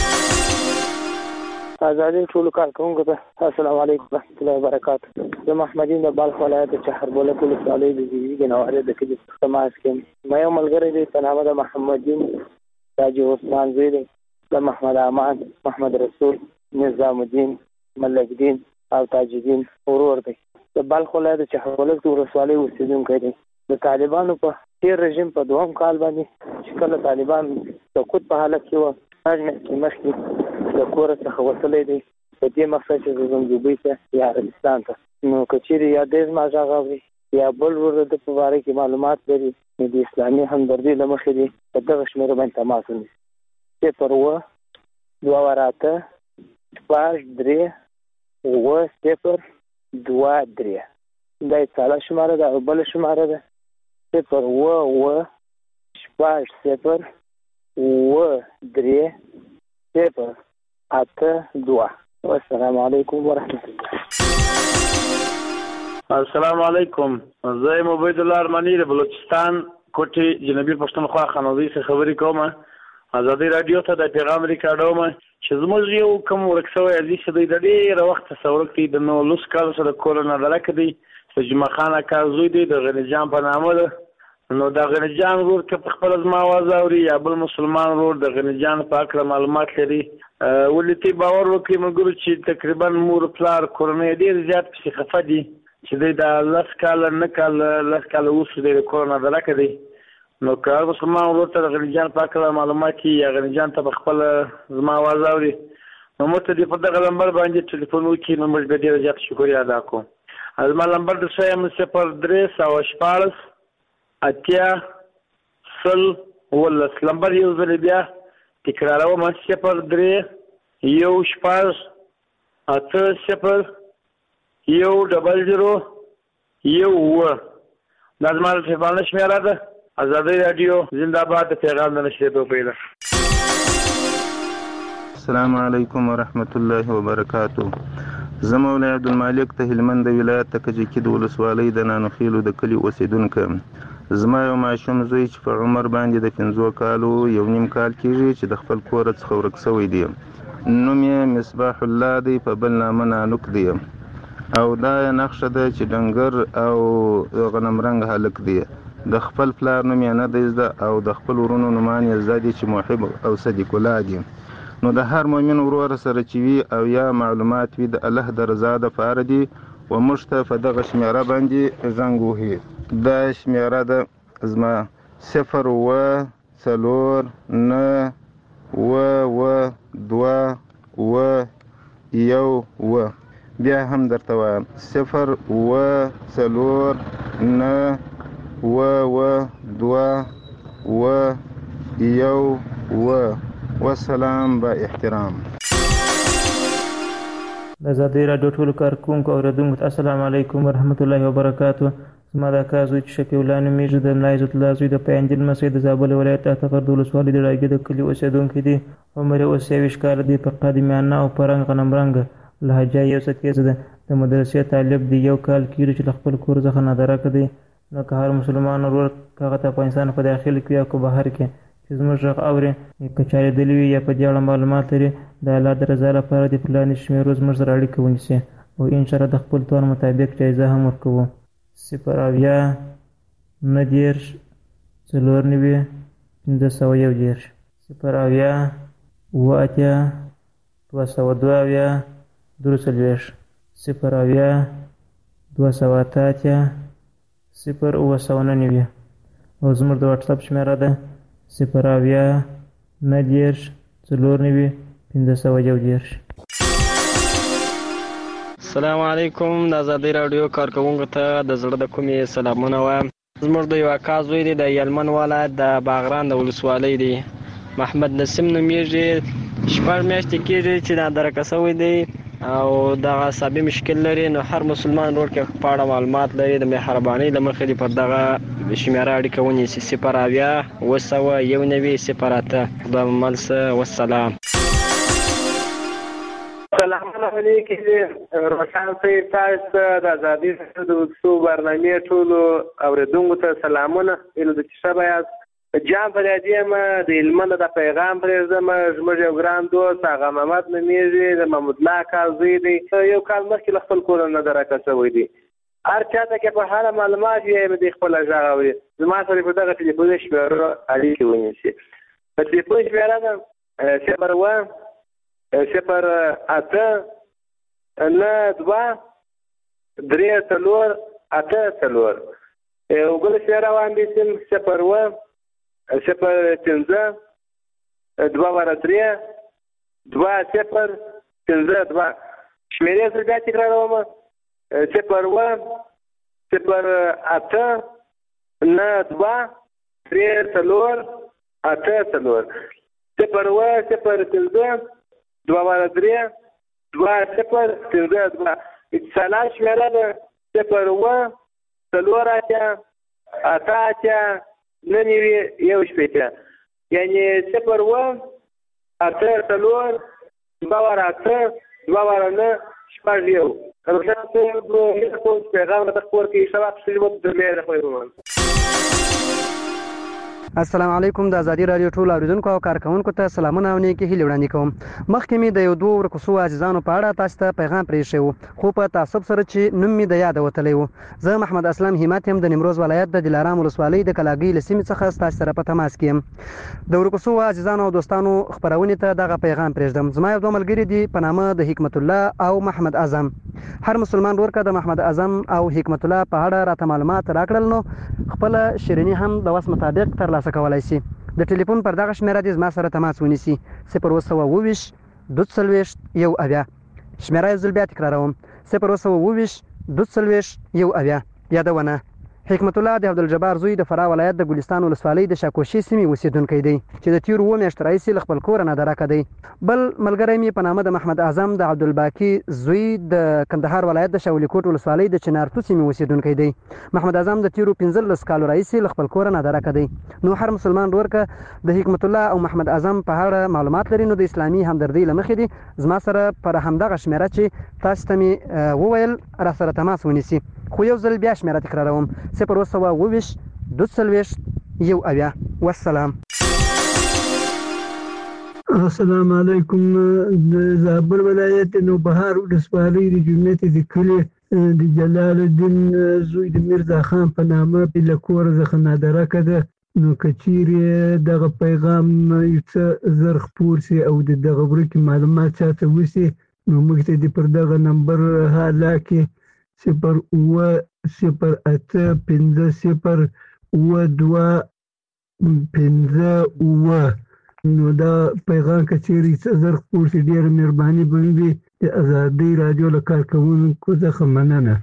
آزادی ټول کارکونکو ته السلام علیکم ورحمۃ اللہ وبرکاتہ زه محمدین د بلخ ولایت چهربوله ولسوالۍ د دیږي نواره د کې سماج کې مې یو ملګری دی په نامه د محمدین تاج عثمان زوی دی د محمد امان محمد رسول نظام الدین ملک دین او تاج الدین ورور دی د بلخ ولایت چهربوله ولسوالۍ اوسیدونکی دی د طالبانو په تیر رژیم په دوام کال باندې چې کله طالبان سقوط په حالت کې و هغه مخکې د کور څخه وصلې دي په دې مقصد چې زموږ دوی ته یا عربستان ته نو کچېری یا د ماجا غوړي یا بل ور د په اړه کې معلومات لري د اسلامي همدردي لمخې دي په دغه شمیره باندې تماس ونیسي چې پر و 2 وراته 5 3 و 0 2 3 دا څاله شماره ده او بل شماره ده چې پر و 5 0 و 3 0 8 2 والسلام علیکم ورحمۃ اللہ السلام علیکم زه عبید الله ارمانی د بلوچستان کوټي جنوبي پښتونخوا خانوزي څخه خبرې کوم ازادي رادیو ته د پیغام ریکارډوم چې زموږ یو کوم ورکسوي عزیز دی د ډېر وخت څورک دی د نو لوس کال سره کورونا درکه دی چې جمعه خان کازوی دی د غنی جان په نامه ده نو د غنی جان ورور کې خپل ازما आवाज اوري یا بل مسلمان ورور د غنی جان په اړه معلومات لري ولې باور وکړي موږ چې تقریبا مور پلار کورونا ډېر زیات په خفه دي چې د لاس کال نه کال اوس د کورونا درکه دی نو کار مسلمان ورور ته د غنی جان په اړه معلومات یا غنی جان ته خپل زما आवाज اوري نو مته دې په دغه نمبر باندې ټلیفون وکړي نو موږ به ډېر زیات شکریا ادا کوو زما نمبر د سیم 0314 اتیا سل ولس نمبر یو ځل بیا تکراروم 03 یو شپږ اته صفر یو ډبل زیرو یو دا زما د تلیفون شمیره ده ازادي رادیو زنده باد پیغام د نشریدو پیدا السلام علیکم ورحمت الله وبرکاتو زه مولا عبدالمالک ته هلمند ولایت ته کجکی د ولسوالۍ د نانوخیلو د کلي اوسیدونکی زما یو ماشوم زوی چې په عمر باندې د 15 کالو یو نیم کال کېږي چې د خپل کور څخه ورک شوی دی نوم یې مصباح الله دی په بل نامه نانوک دی او دا نقشه ده چې ډنګر او غنم رنګ هلک دی د خپل پلار نوم یې نه دی زده او د خپل ورونو نومان یې زده دي چې محب او صدیق الله دي نو د هر مؤمن ورور سره چې وي او یا معلومات وي د الله د رضا دپاره دي و موږ ته په دغه شمېره باندې زنګ وهي دا شمېره ده زما 0 بیا هم درته وایم 0 والسلام با احترام د ازادي رادیو ټولو کارکونکو اوریدونکو ته السلام علیکم ورحمت الله وبرکاتو زما د اکا زوی چې شفیع الله نومیږي د ملا عزت الله زوی د پیاندل مسجد د زابل ولایت اتغر د ولسوالۍ د راګي د کلي اوسیدونکی دی عمر یې اوس 23 کاله دی په قدمیانه او په رنګ غنم رنګ لهجه یې اوس تیز ده د مدرسې طالب دی یو کال کېږي چې له خپل کور څخه نادرکه دی نو که هر مسلمان ورور هغه ته افغانستان په داخل کې یا په بهر کې چې زموږ غږ اوري که چارېدلی وي یا په دې اړه معلومات لري د الله د رضا لپاره د فلاني شمېرو زموږ سره اړیکه ونیسي او انشاءالله د خپل توان مطابق جایزه هم ورکوو 0 90 490 501 0 202 240 0 208 0 او زموږ د واتساپ شمېره ده 0 90 490 510. السلام علیکم د ازادي رادیو کارکونکو ته د زړه د کومې سلامونه وایم زموږ د یو اکا زوی دی د یلمن ولایت د باغران د ولسوالۍ دی محمد نسیم نومیږي 6 میاشتې کېږي چې نادرکه شوی دی او دغه عصبي مشکل لري نو هر مسلمان ورور کې په اړه معلومات لري د مهربانۍ له مخې دی پر دغه شمیره اړیکه ونیسي 0 90 خدا ملسه والسلام. سلام علیکم روشن صاحب تاسو د ازادي رادیو د وڅو برنامه ټولو اوریدونکو ته سلامونه انو د شبا جام پر دې ما د علم د پیغام پر زما زموږ یو ګران دوست هغه محمد نمیږي د محمود الله کازوی دی یو کال مخکې خپل کور نه درکه شوی دی هر چاته کې په حاله معلومات یې د خپل ځاوي زما سره په دغه ټلیفون شمیره اړیکه ونیسي په ټلیفون شمیره ده 0 8 9 2 3 4 8 4 یو بل شمیره باندې 0 0 2 3 2 0 2 شمیره سره تکراروم 0 8 9 2 3 4 8 4 0 2 3 2 0 2 اتصالات شمیره ده 0 4 8 9 یو شپېته یعنی 0 8 4 2 9 شپږ یو روشن صاحب پیغام د خپل کې شباب سلیمت د لري خو السلام علیکم د ازادي رادیو ټول اوریدونکو او کارکونکو ته سلامونه او نیکی هیلې وړاندې کوم. مخکې مې د یو دوه ورکوسو عزیزانو په اړه تاسو ته پیغام پرېښی خو په تعصب سره چې نوم مې د یاد وتلی و. زه محمد اسلام همت یم د نیمروز ولایت د دلارام ولسوالۍ د کلاګۍ له سیمې څخه ستاسو سره په تماس کې یم. د ورکوسو عزیزانو او دوستانو خپرونې ته دغه پیغام پرېږدم. زما یو دوه ملګري دي په نامه د حکمت الله او محمد اعظم. هر مسلمان ورکه د محمد اعظم او حکمت الله په اړه راته معلومات راکړل نو خپل شیرینی هم د وس مطابق ترلاسه کولای شي. د ټلیفون پر دغه شمیره دې زما سره تماس ونیسي 022 240 یو اویا. شمیره یې ځل بیا تکراروم 022 240 یو اویا. یادونه: حکمت الله د عبدالجبار زوی د فراه ولایت د ګلستان ولسوالۍ د شاکوشي سیمې اوسیدونکی دی چې د تیر و میاشتې راهیسې له خپل کوره نه درکه دی. بل ملګری مې په نامه د محمد اعظم د عبدالباقي زوی د کندهار ولایت د شاولی کوټ ولسوالۍ د چنارتو سیمې اوسیدونکی دی. محمد اعظم د تیرو 15 کالو راهیسې له خپل کوره نه درکه دی. نو هر مسلمان ورکه د حکمت الله او محمد اعظم په اړه معلومات لري نو د اسلامي همدردۍ له مخې دي زما سره پر همدغه شمیره چې تاسو ته مې وویل را سره تماس ونیسي. خو یو ځل بیا شمیره تکراروم 022 240 یو اویا. والسلام. السلام علیکم. د زابل ولایت نوبهار ولسوالۍ د جومات د کلي د جلال الدین زوی د میرزا خان په نامه له کوره څخه نادرکه ده. نو که چیرې دغه پیغام یو څه زر خپور سي او د دغه ورکې معلومات چاته وسي نو موږ ته د پر دغه نمبر حالا کې 08050 نو دا پیغام کچېرې څه زر خپور سي ډېره مهرباني به وي. د ازادۍ رادیو له کارکوونکو څخه مننه.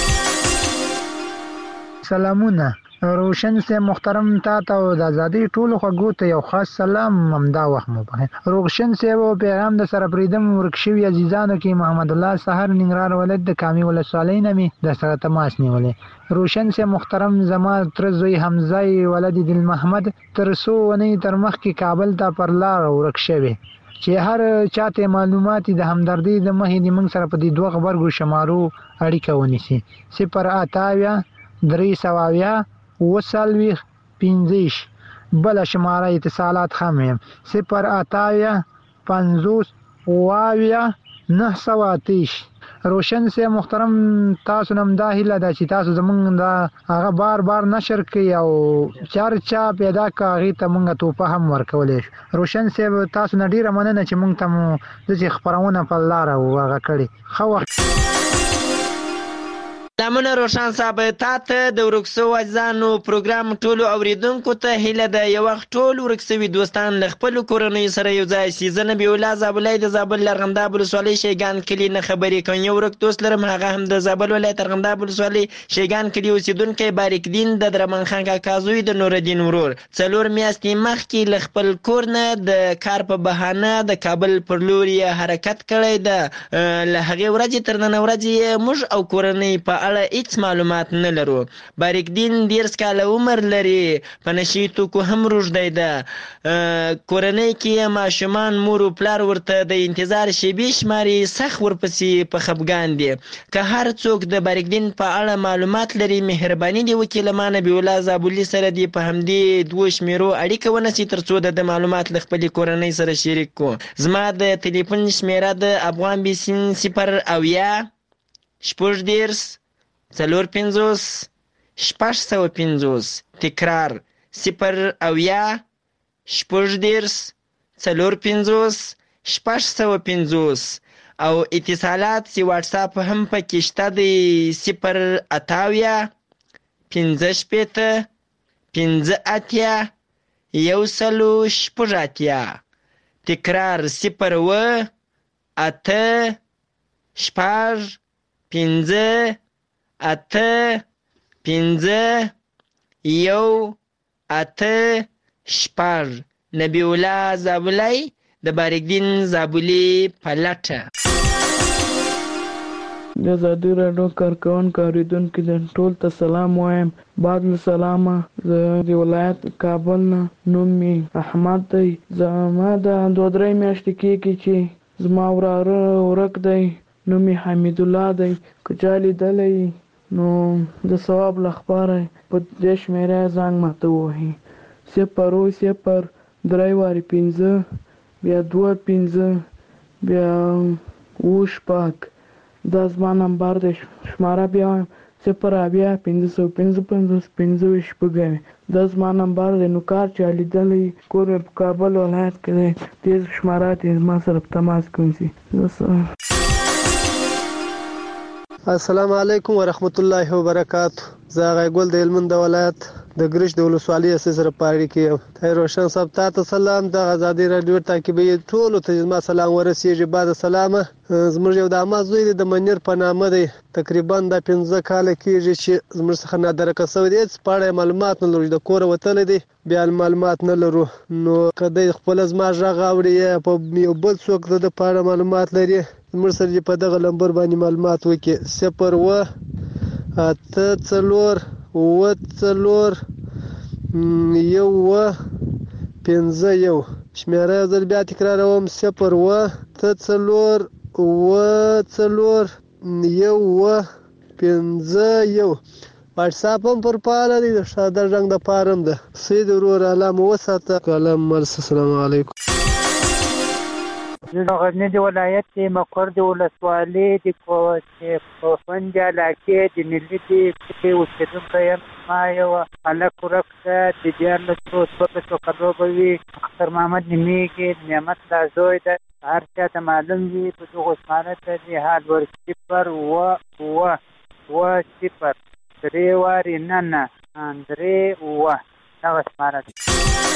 سلامونه. روشن سے محترم تا ته د ازادۍ ټولو خوږو ته یو خاص سلام همدا وخت مو بخیر. روشن سے و پیغام د سره پریدم ورکشوي عزیزانو کې محمد الله سحر ننګرهار ولایت د کامي ولسوالۍ نه مې د سره تماس نیولې. روشن سے محترم زما تر زوی حمزه ولد دل محمد تر سو ونی تر مخ کې کابل ته پر لار ورکشوي چې هر چاته معلومات د همدردۍ د مخې د موږ سره په دې دوه خبرګو شمارو اړیکه ونیسي 088 3 15 بل شماره اتصالات خمیم 088 50 930. روشن سے محترم تاسو نم دا هیله ده چې تاسو زمونږ دا هغه بار نشر کړئ او چرچا پیدا کاغی ته مونږ توپه هم ورکولې. روشن سے تاسو نه ډیره مننه چې مونږ ته د خبرونه په لار او هغه کړی خو سلامونه روشن صاحب ته د ورکسو عزیزانو پروګرام ټولو اوریدونکو ته هیله ده یو وخت ټول ورکسوي دوستان له خپل کورنۍ سره یو ځای شي. زه نبی الله زابلای د زابل لرغنداب ولسوالۍ شیګان کلی نه خبرې کوم. یو ورک دوست لرم هغه هم د زابل ولایت لرغنداب ولسوالۍ شیګان کلی اوسیدونکی باریک دین د درمن خان کاکا زوی د نور الدین ورور 4 میاشتې مخکې له خپل کور نه د کار په بهانه د کابل پر لور حرکت کړی ده. له هغې ورځې تر نن ورځې موږ او کورنۍ په اړه هیڅ معلومات نه لرو. باریک دین 10 کاله عمر لري، په نشي توکو هم روږدی ده. کورنۍ کې ماشومان مور او پلار ورته د انتظار شیبې شماري، سخت ورپسې په خفګان دي. که هر څوک د باریک دین په اړه معلومات لري مهرباني دی وکړي له ما نبی الله زابلي سره دی په همدې دوه شمیرو اړیکه ونیسي ترڅو د معلومات له خپلې کورنۍ سره شریک کو. زما د ټلیفون شمیره د افغان بیسین 0 شپږ 450 650. تکرار 0 شپږ 450 650. او اتصالات سی واتساپ هم پکې شته دی 0 15 15 1 تکرار 0 8 شپږ 15 8 15 1 شپږ. نبی الله زابلی د باریک دین زابلی په لټه. د ازادي راډیو کارکوونکو اوریدونکو د ټول ته سلام وایم. بعد له سلامه زه د ولایت کابل نه، نوم مې احمد دی. زما د 2-3 میاشتې کېږي چې زما وراره ورک دی، نوم یې حمید الله دی. که چا لیدلی نو د ثواب لپاره په دې شمیره زنګ ماته ووهي 0 3 واري 15 بیا 2 15 بیا 8 دا زما نمبر دی. شماره بیا وایم 0 555 شپږ دا زما نمبر دی. نو کار چا لیدلی کور مې په کابل ولایت کې دی تیز شماره دی زما سره په تماس کې ونیسي. السلام علیکم ورحمت الله وبرکاته. زه غیګل د هلمند ولایت د ګرش د ولسوالۍ سره پاړی کې ته روشن صاحب ته سلام د آزادي رادیو تعقیبي ټول ته ما سلام ورسیږي. بعد سلامه زموږ یو د امازوی د منیر په نامه دی تقریبا د 15 کال کېږي چې زموږ څخه نادرکه سوی دی پاړې معلومات نه لري د کور وتل دي بیا معلومات نه لرو. نو کله خپل زما ژغ اوري په یو بل څوک د پاړې معلومات لري زموږ سره په دغه لمبر باندې معلومات وکي 0 8 4 4 1 5 1 شمیره زل بیا تکراروم 0 4 4 1 5 1 واتساپ هم پر پاله دی د شاده رنګ د پارم ده سید ورور علامه وساته کلام مرس. السلام علیکم. د غزنی د ولایت د مقر د ولسوالۍ د کوفند علاقې د ملي د اوسېدونکی یم. ما یو هلک ورک ده د 14 کالو به وي. اختر محمد نومیږي نعمت الله زوی ده. هر چا ته معلوم وي په دغو اسمانه ته د حال ور 0 0 3 واري نه 3 دغه اسمانه ده.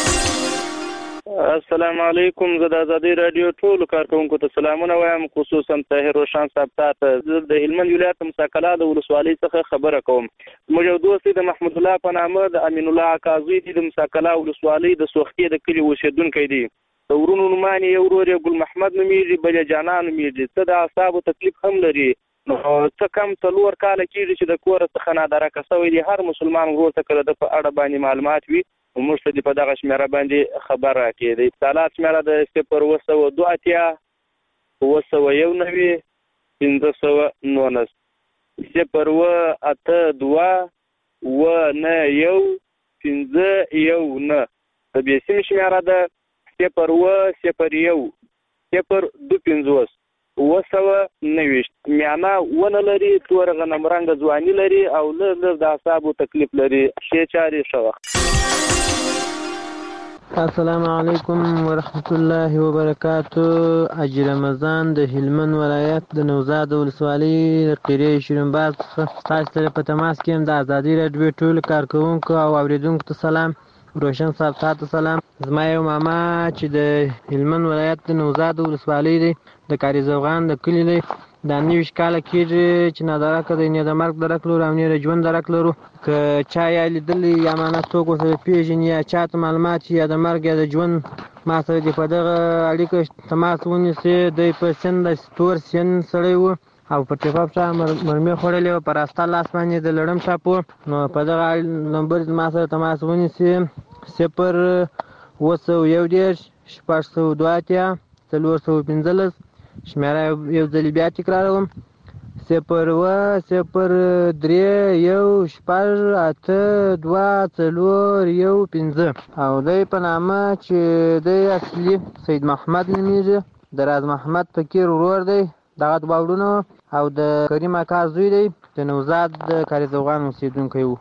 السلام علیکم. زه د آزادي رادیو ټول کارکونکو ته سلامونه وایم خصوصا طاهر روشن صاحب ته. زه د هلمند ولایت مساکلا د ولسوالۍ څخه خبره کوم. موږ یو دوست د محمود الله په نامه د امین الله عکازي د مساکلا ولسوالۍ د سوختي د کلی اوسیدونکی دی. د ورونو نومانې یو ورور یې ګل محمد نومیږي بل یې جانان نومیږي. څه د اعصابو تکلیف هم لري. نو څه کم 4 کاله کېږي چې د کور څخه نادرکه سوی دی. هر مسلمان ورور ته کله د په اړه باندې معلومات وي موږ ته په دغه شمیره باندې خبر راکړي. د اتصالات شمیره د 0 9 519 0 8 2 1 519 د بیسیم شمیره د 0 0 0 2 5 میانا ونه لري تور غنم رنګ ځواني لري او له د اعصابو تکلیف لري. شي چاري شو. السلام علیکم ورحمت الله وبرکاتو. اجي رمضان د هلمند ولایت د نوزاد ولسوالۍ قریه شیرینباز تاسو سره په تماس کې د آزادي رادیو ټول کارکونکو او اوریدونکو ته سلام. روشن صاحب ته سلام. زما یو ماما چې د هلمند ولایت د نوزاد ولسوالۍ دی د کاری زوغان د کلی دی د 9 کاله کېږي چې نادرکه دی نه د مرګ درک لرو او نه د ژوند درک لرو. که چا یې لیدلی یا معنا څوک ورسره پیژني یا چاته معلومات یا د مرګ یا د ژوند ما سره دې په دغه اړیکه تماس ونیسي. دی په سن د ستور سن سړی و او په ټیپاپ چا مرمۍ خوړلې وه په راسته لاس باندې د لړم ټاپ و. نو په دغه نمبر ما سره تماس ونیسي 0 110 602 415 شمیره یو ځل بیا تکراروم 0 0 3 1 8 2 4 15 او دی په نامه چې دی اصلي سید محمد نومیږي د راز محمد فقیر ورور دی دغه دواړونه او د کریم اکا زوی دی د نوزاد د کاری زوغان اوسیدونکی و.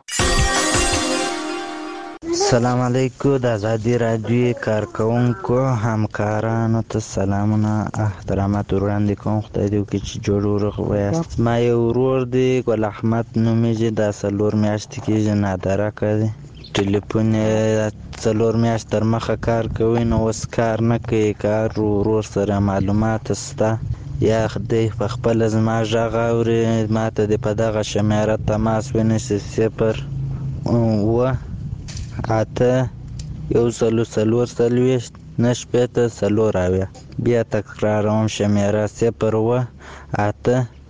السلام علیکم. د آزادي رادیو کارکونکو همکارانو ته سلامونه احترامات وړاندې کوم. خدای دې وکړي چې جوړ ورغ ویاست. ما یو ورور دی ګل احمد نومیږي دا 4 میاشتې کېږي نادرکه دی. ټلیفون یې 4 میاشت تر مخه کار کوي نو اوس کار نه کوي. کار ورور سره معلومات شته یا خدای په خپله زما غږ اوري ما ته دې په دغه شمیره تماس ونیسي 0 9 8 1 4 4 بیا تکراروم شمیره 0 8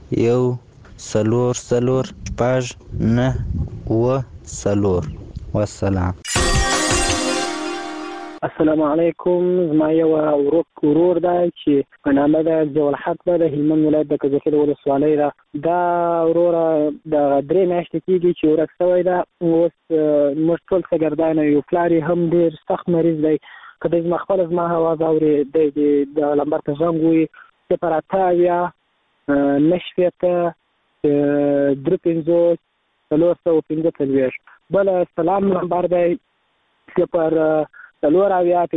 1 4 9 والسلام. السلام علیکم. زما یو ورور دی چې په نامه د ضیاءالحق ده، د هلمند ولایت د کجکي ولسوالۍ ده. دا وروره د 3 میاشتې کېږي چې ورک شوی ده. اوس موږ ټول شاګردان یو، پلار یې هم ډېر سخت مریض دی. که دی زما خپله زما اواز اوري، دی د لمبر ته زنګ ووایي 080 9 3 445. بل سلام نمبر دی 0 4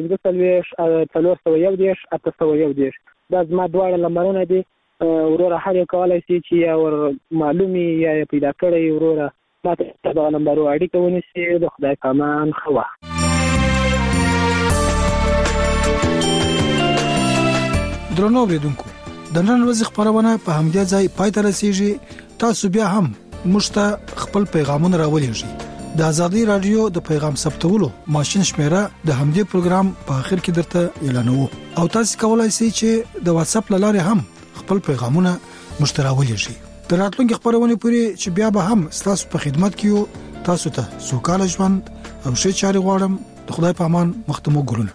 5 4 دا زما دواړه نمبرونه دي. وروره هر یو کولی شي چې یا ور معلومي یا پیدا کړی وروره ما ته دغه نمبرو اړیکه ونیسي. د خدای په امان، ښه وخت. درنو اوریدونکو، د نن ورځې خبرونه په همدې ځای پای ته رسیږي. تاسو بیا هم موږ ته خپل پیغامونه راولېږئ. د ازادي رادیو د پیغام ثبتولو ماشين شمیره د همدې پروګرام په اخر کې درته اعلانوو، او تاسو کولای شئ چې د واتس اپ لارې هم خپل پیغامونه مشتراولېږئ. د راتلونکي خبرونه پورې چې بیا به هم تاسو په خدمت کې یو. تاسو ته سوکاله ژوند او ښه چاري غواړم. د خدای په امان، مختمو ګلونه.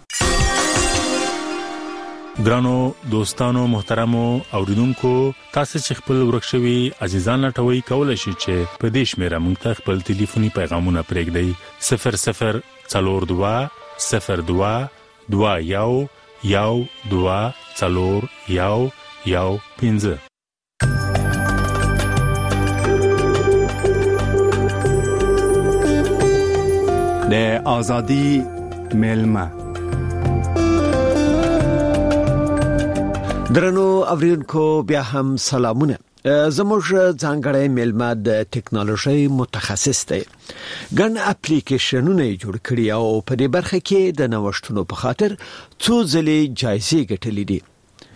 ګرانو دوستانو محترمو اوریدونکو، تاسو چې خپل ورکشوي عزیزان لټوي کولای شئ چې په دې شمیره موږ ته خپل ټلیفوني پیغامونه پرېږدئ. 00 42 02 21 12 4 15. د ازادي ملما. درنو اوریدونکو، بیا هم سلامونه. زموږ ځانګړی ملما د ټکنالوژي متخصص دی. ګڼ اپلیکیشنونه جوړ کړي او په دې برخه کې د نوښتونو په خاطر څو ځلې جایزې ګټلې دي.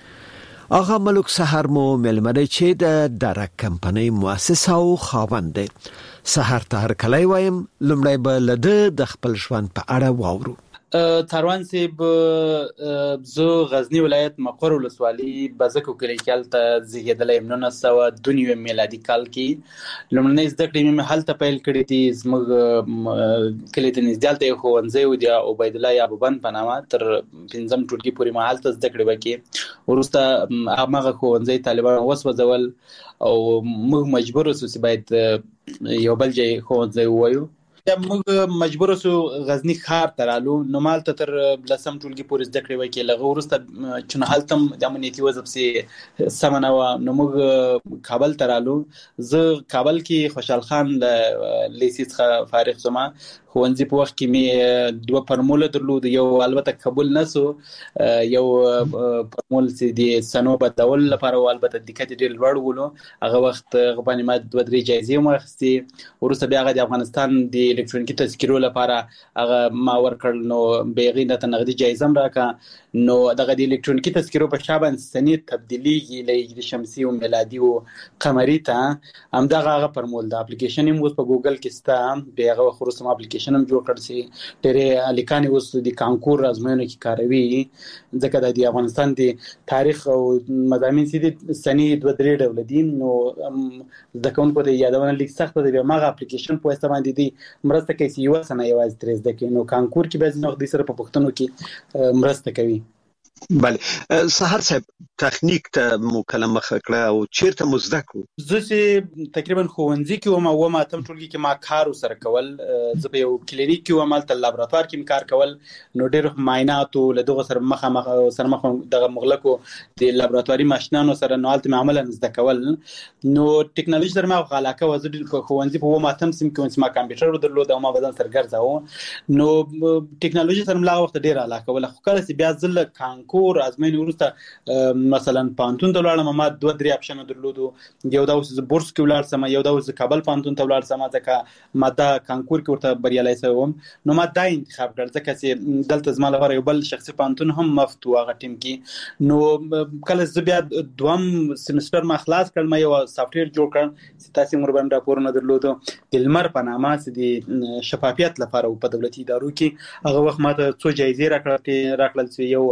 آغا ملک سحر مو ملما دی چې د درک کمپنۍ مؤسس او خاوند دی. سحر ته هر کله وایم لومړی به له د خپل ژوند په اړه واورو. تاروان سیب زه غزنی ولایت مقر ولسوالي بزکو کلی کې هلته زیږېدلی 1992 میلادي کال کې. لومړنۍ زده کړې مې هلته پیل کړې دي. زموږ کلی ته نږدې هلته یو ښوونځی و د عبیدالله یعقوبن په نامه. تر 5م ټولګي پورې ما هلته زده کړې وکړې. وروسته هماغه ښوونځی طالبانو وسوځول او موږ مجبور وسو چې باید یو بل ځای ښوونځی ووایو. موږ مجبور سو غزنی ښار ته رالو. نو مالته تر 10م ټولګي پورې زده کړې وکړې. لږ وروسته چې هلته د امنیتي وضع پسې سمه نه وه، نو موږ کابل ته رالو. زه کابل کې خوشحال خان له لیسې څخه فارغ شوم. ښوونځي په وخت کې مې 2 فرموله درلود. یو البته قبول نه سو، یو فرمول چې د سنو بدلول لپاره و، البته دقت ډېر لوړ ولو. هغه وخت غبانې ما 2-3 جایزې واخیستې. وروسته بیا هغه د افغانستان د الکترونیکي تذکرو لپاره هغه ما ورکړل. نو بیغي د نقدي جایزه هم راکړه. نو دغه د الکترونیکي تذکرو په شابه سنې تبدیلیږي له هجري شمسي او میلادي او قمري ته. همدغه هغه فرمول د اپلیکیشن هم اوس په ګوګل کې سته. بیا هغه وخت وروسته ما اپلیکیشن هم جوړ کړ چې ډېرې هلکانې اوس د کانکور ازموینو کې کاروي، ځکه د افغانستان د تاریخ او مضامین چې د سنې 2-3 ډوله دي. نو زده کوونکو ته یادونه لیک سخته ده. بیا هماغه اپلیکیشن په واسطه باندې دي مرسته کوي چې یوه سنه یوازې ترې زده کړي. نو کانکور کې بعضې وخت دوی سره په پوښتنو کې مرسته کوي. بله سحر صاحب، تخنیک ته مو کله مخه کړه او چیرته مو زده کړو؟ زه چې تقریبا ښوونځي کې وم او 8م ټولګي کې ما کار ورسره کول. زه په یو کلینیک کې وم، هلته لابراتوار کې مې کار کول. نو ډېر معایناتو له دغو سره مخامخ دغه مغلقو د لابراتواري ماشینانو سره نو هلته مې عملا زده کول. نو ټکنالوژي سره مې علاقه وه. زه په ښوونځي په 8م صنف کې وم چې ما کمپیوټر ودرلود او ما به ځان سره ګرځاوه. نو ټکنالوژي سره مې هغه وخت ډېره علاقه وله. خو کله چې بیا زه له کانکور ازموینې وروسته مثلا پوهنتون ته ولاړم، ما 2-3 اپشنونه درلودو. یو دا اوس زه بورس کې ولاړ سم، یو دا اوس کابل پوهنتون ته ولاړ سم، ځکه ما دا کانکور کې ورته بریالی شوی وم. نو ما دا انتخاب کړ ځکه چې دلته زما لپاره یو بل شخصي پوهنتون هم مفت و هغه ټیم کې. نو کله زه بیا 2م سمستر ما خلاص کړم، ما یو سافټویر جوړ کړ چې تاسو موږ باندې راپورونه درلودو د لمر په نامه چې د شفافیت لپاره په دولتي ادارو کې. هغه وخت ما ته څو جایزې راکړل چې یو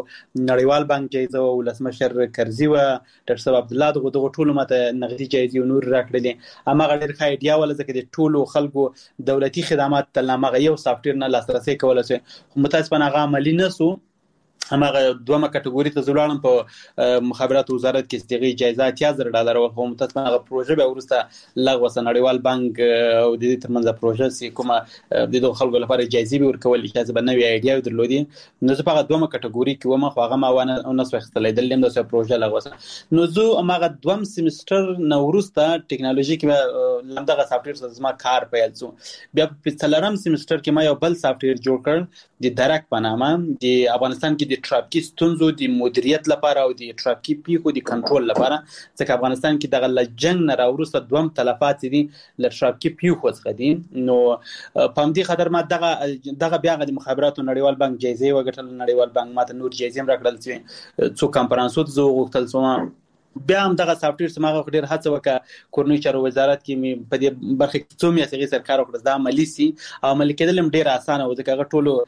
نړیوال بانک جایزه او ولسمشر کرزي و ډاکټر صاحب عبد الله دغه ټولو ماته نغدي جایزې او نور راکړلې. امغه ډېر ښه ایډیا ولا ځکه د ټولو خلکو دولتي خدمات تل امغه یو سافټویر نه لاسرسي کولای شي، خو متاسفانه هغه عملی نه سو. همغه دومره کټګوري ته زوړم په مخابرات وزارت کې استغی جایزه $80,000 او هم متاسفانه هغه پروژه به ورسته لغوه نړیوال بانک او د دې ترمنځ پروژه سي کومه د دوه خلکو لپاره جایزې به ورکول چې به نوې ایډیا درلودي. نو زه په دومره کټګوري کې ومه خو هغه ما ونه نس وختلې دلم د پروژه لغوه. نو زه هغه دوم سیمستر نو ورسته ټکنالوژي کې لمدغه سافټویر زما کار پیل شو. بیا په څلورم سیمستر کې ما یو بل سافټویر جوړ کړ د درک په نامه د افغانستان کې د ټرافیکي ستونزو د مدیریت لپاره او د ټرافیکي پیښو د کنټرول لپاره، ځکه افغانستان کې دغه لجنګ نه راوروسته دوم تلفات دي ل ټرافیکي پیښو څخه دي. نو په همدې خاطر ما دغه بیا د مخابراتو نړیوال بانک جایزې وګټل. نړیوال بانک ماته نور جایزې هم راکړل چې څو کنفرانسو زه غوښتل سوم. بیا هم دغه سافټویر سمغه ډیر هڅه وکړه کورنۍ چارو وزارت کې می په دې برخه کې څو میاشتې سرکار وکړ دا عملی سي او عملي کېدل هم ډیر اسانه و، ځکه هغه ټولو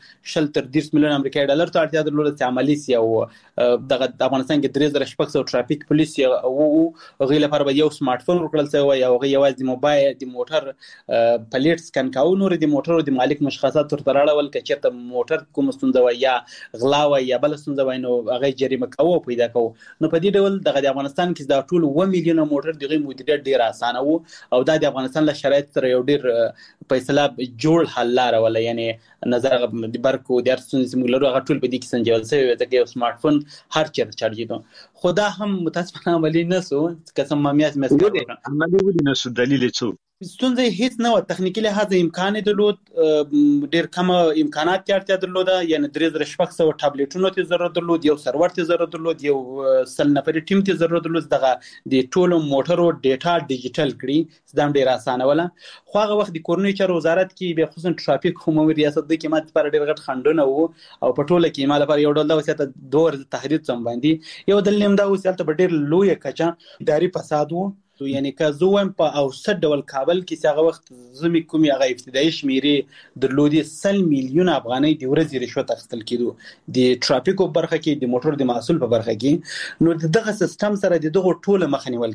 30 مليون امریکایي ډالر ته اړتیا درلوده چې عملی سي. او دغه افغانستان کې 3600 ټرافیک پولیس او غیر لپاره یو سمارټ فون ورکړل شوی او غي یوازې د موبایل د موټر پلیټ سکن کاو، نور د موټر د مالک مشخصات تر تراړول کچته موټر کوم ستونزه وای یا غلا وای یا بل ستونزه وای نو هغه جریمه کوو پیدا کوو. نو په دې ډول دغه افغانستان کې دا ټول 1 میلیون موټر دغه مدیریت ډیر اسانه وو او دا د افغانستان له شرایط سره یو ډیر فیصله جوړ حل لار ولا یعنی نظر د برکو د ارسونی سیمولر هغه ټول په دې کې سنجول شوی د یو سمارټ فون هر چیرته چارجیدو. خدا هم متاسفانه عملی نسو قسم مامیات مسکو عملی ودی نسو دلیل څه ستونزه هیڅ نه و. تخنیکی لحاظ امکان درلود، ډیر کم امکانات ته اړتیا درلوده، یعنی 3600 ټابلیټونو ته ضرورت درلود، یو سرور ته ضرورت درلود، یو سل نفري ټیم ته ضرورت درلود. دغه د ټولو موټرو ډیټا ډیجیټل کړي زدم ډیر اسانه ولا. خو هغه وخت د کورنۍ چارو وزارت کې به خصوصا ټرافیک عمومي ریاست د قیمت پر ډیر غټ خندونه وو او په ټوله کې مال پر یو ډول د وسیته دور تحریر څم باندې یو دل نیم دا وسیله په ډیر لوی کچا اداري فساد وو. یعنی که زوم په اوسط ډول کابل کې هغه وخت زمي کومي هغه ابتدایي شمیرې درلودي 100 میلیون افغانۍ د ورځې رشوت اخیستل کېدو د ټرافیکو برخه کې د موټر د محصول په برخه کې. نو دغه سیستم سره دغه ټوله مخنیول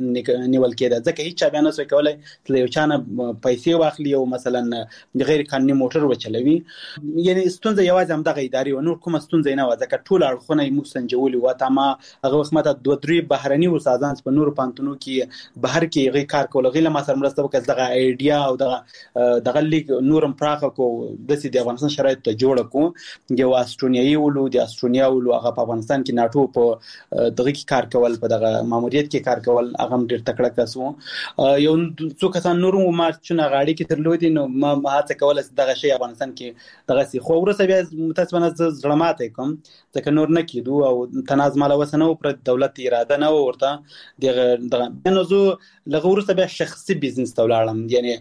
کېده ځکه هیڅ بیان نسوي کولای چې یو چانه پیسې واخلي او مثلا غیر قانوني موټر وچلوي. یعنی ستونزه یوازې هم دغه اداري او نور کومه ستونزه نه و، ځکه ټول اړخونه یې موږ سنجولي و. تا ما هغه وخت ماته 2-3 بهرني استادان په نور پانتونو کې بهر کې غي کار کول غي له ما سره مرسته وکړه دغه ایډیا او دغه لیک نورم پراخه کو د سې د افغانستان شرایط ته جوړ کو. یو استرونیایي ولو د استرونیا ولو هغه په افغانستان کې ناتو په دغه کې کار کول په دغه ماموریت کې کار کول هغه ډیر تکړه کسو. یو څو کسان نور ما چې غاړي کې ترلودي نو ما هڅه کوله دغه شی افغانستان کې دغه سي خو ورسره بیا متاسفانه ظلمات کوم ځکه نور نه کیدو او تنازع مال وسنه پر دولت اراده نه ورته دغه نو لغه ورسته بیا شخصي بزنس ته ولاړم. یعنی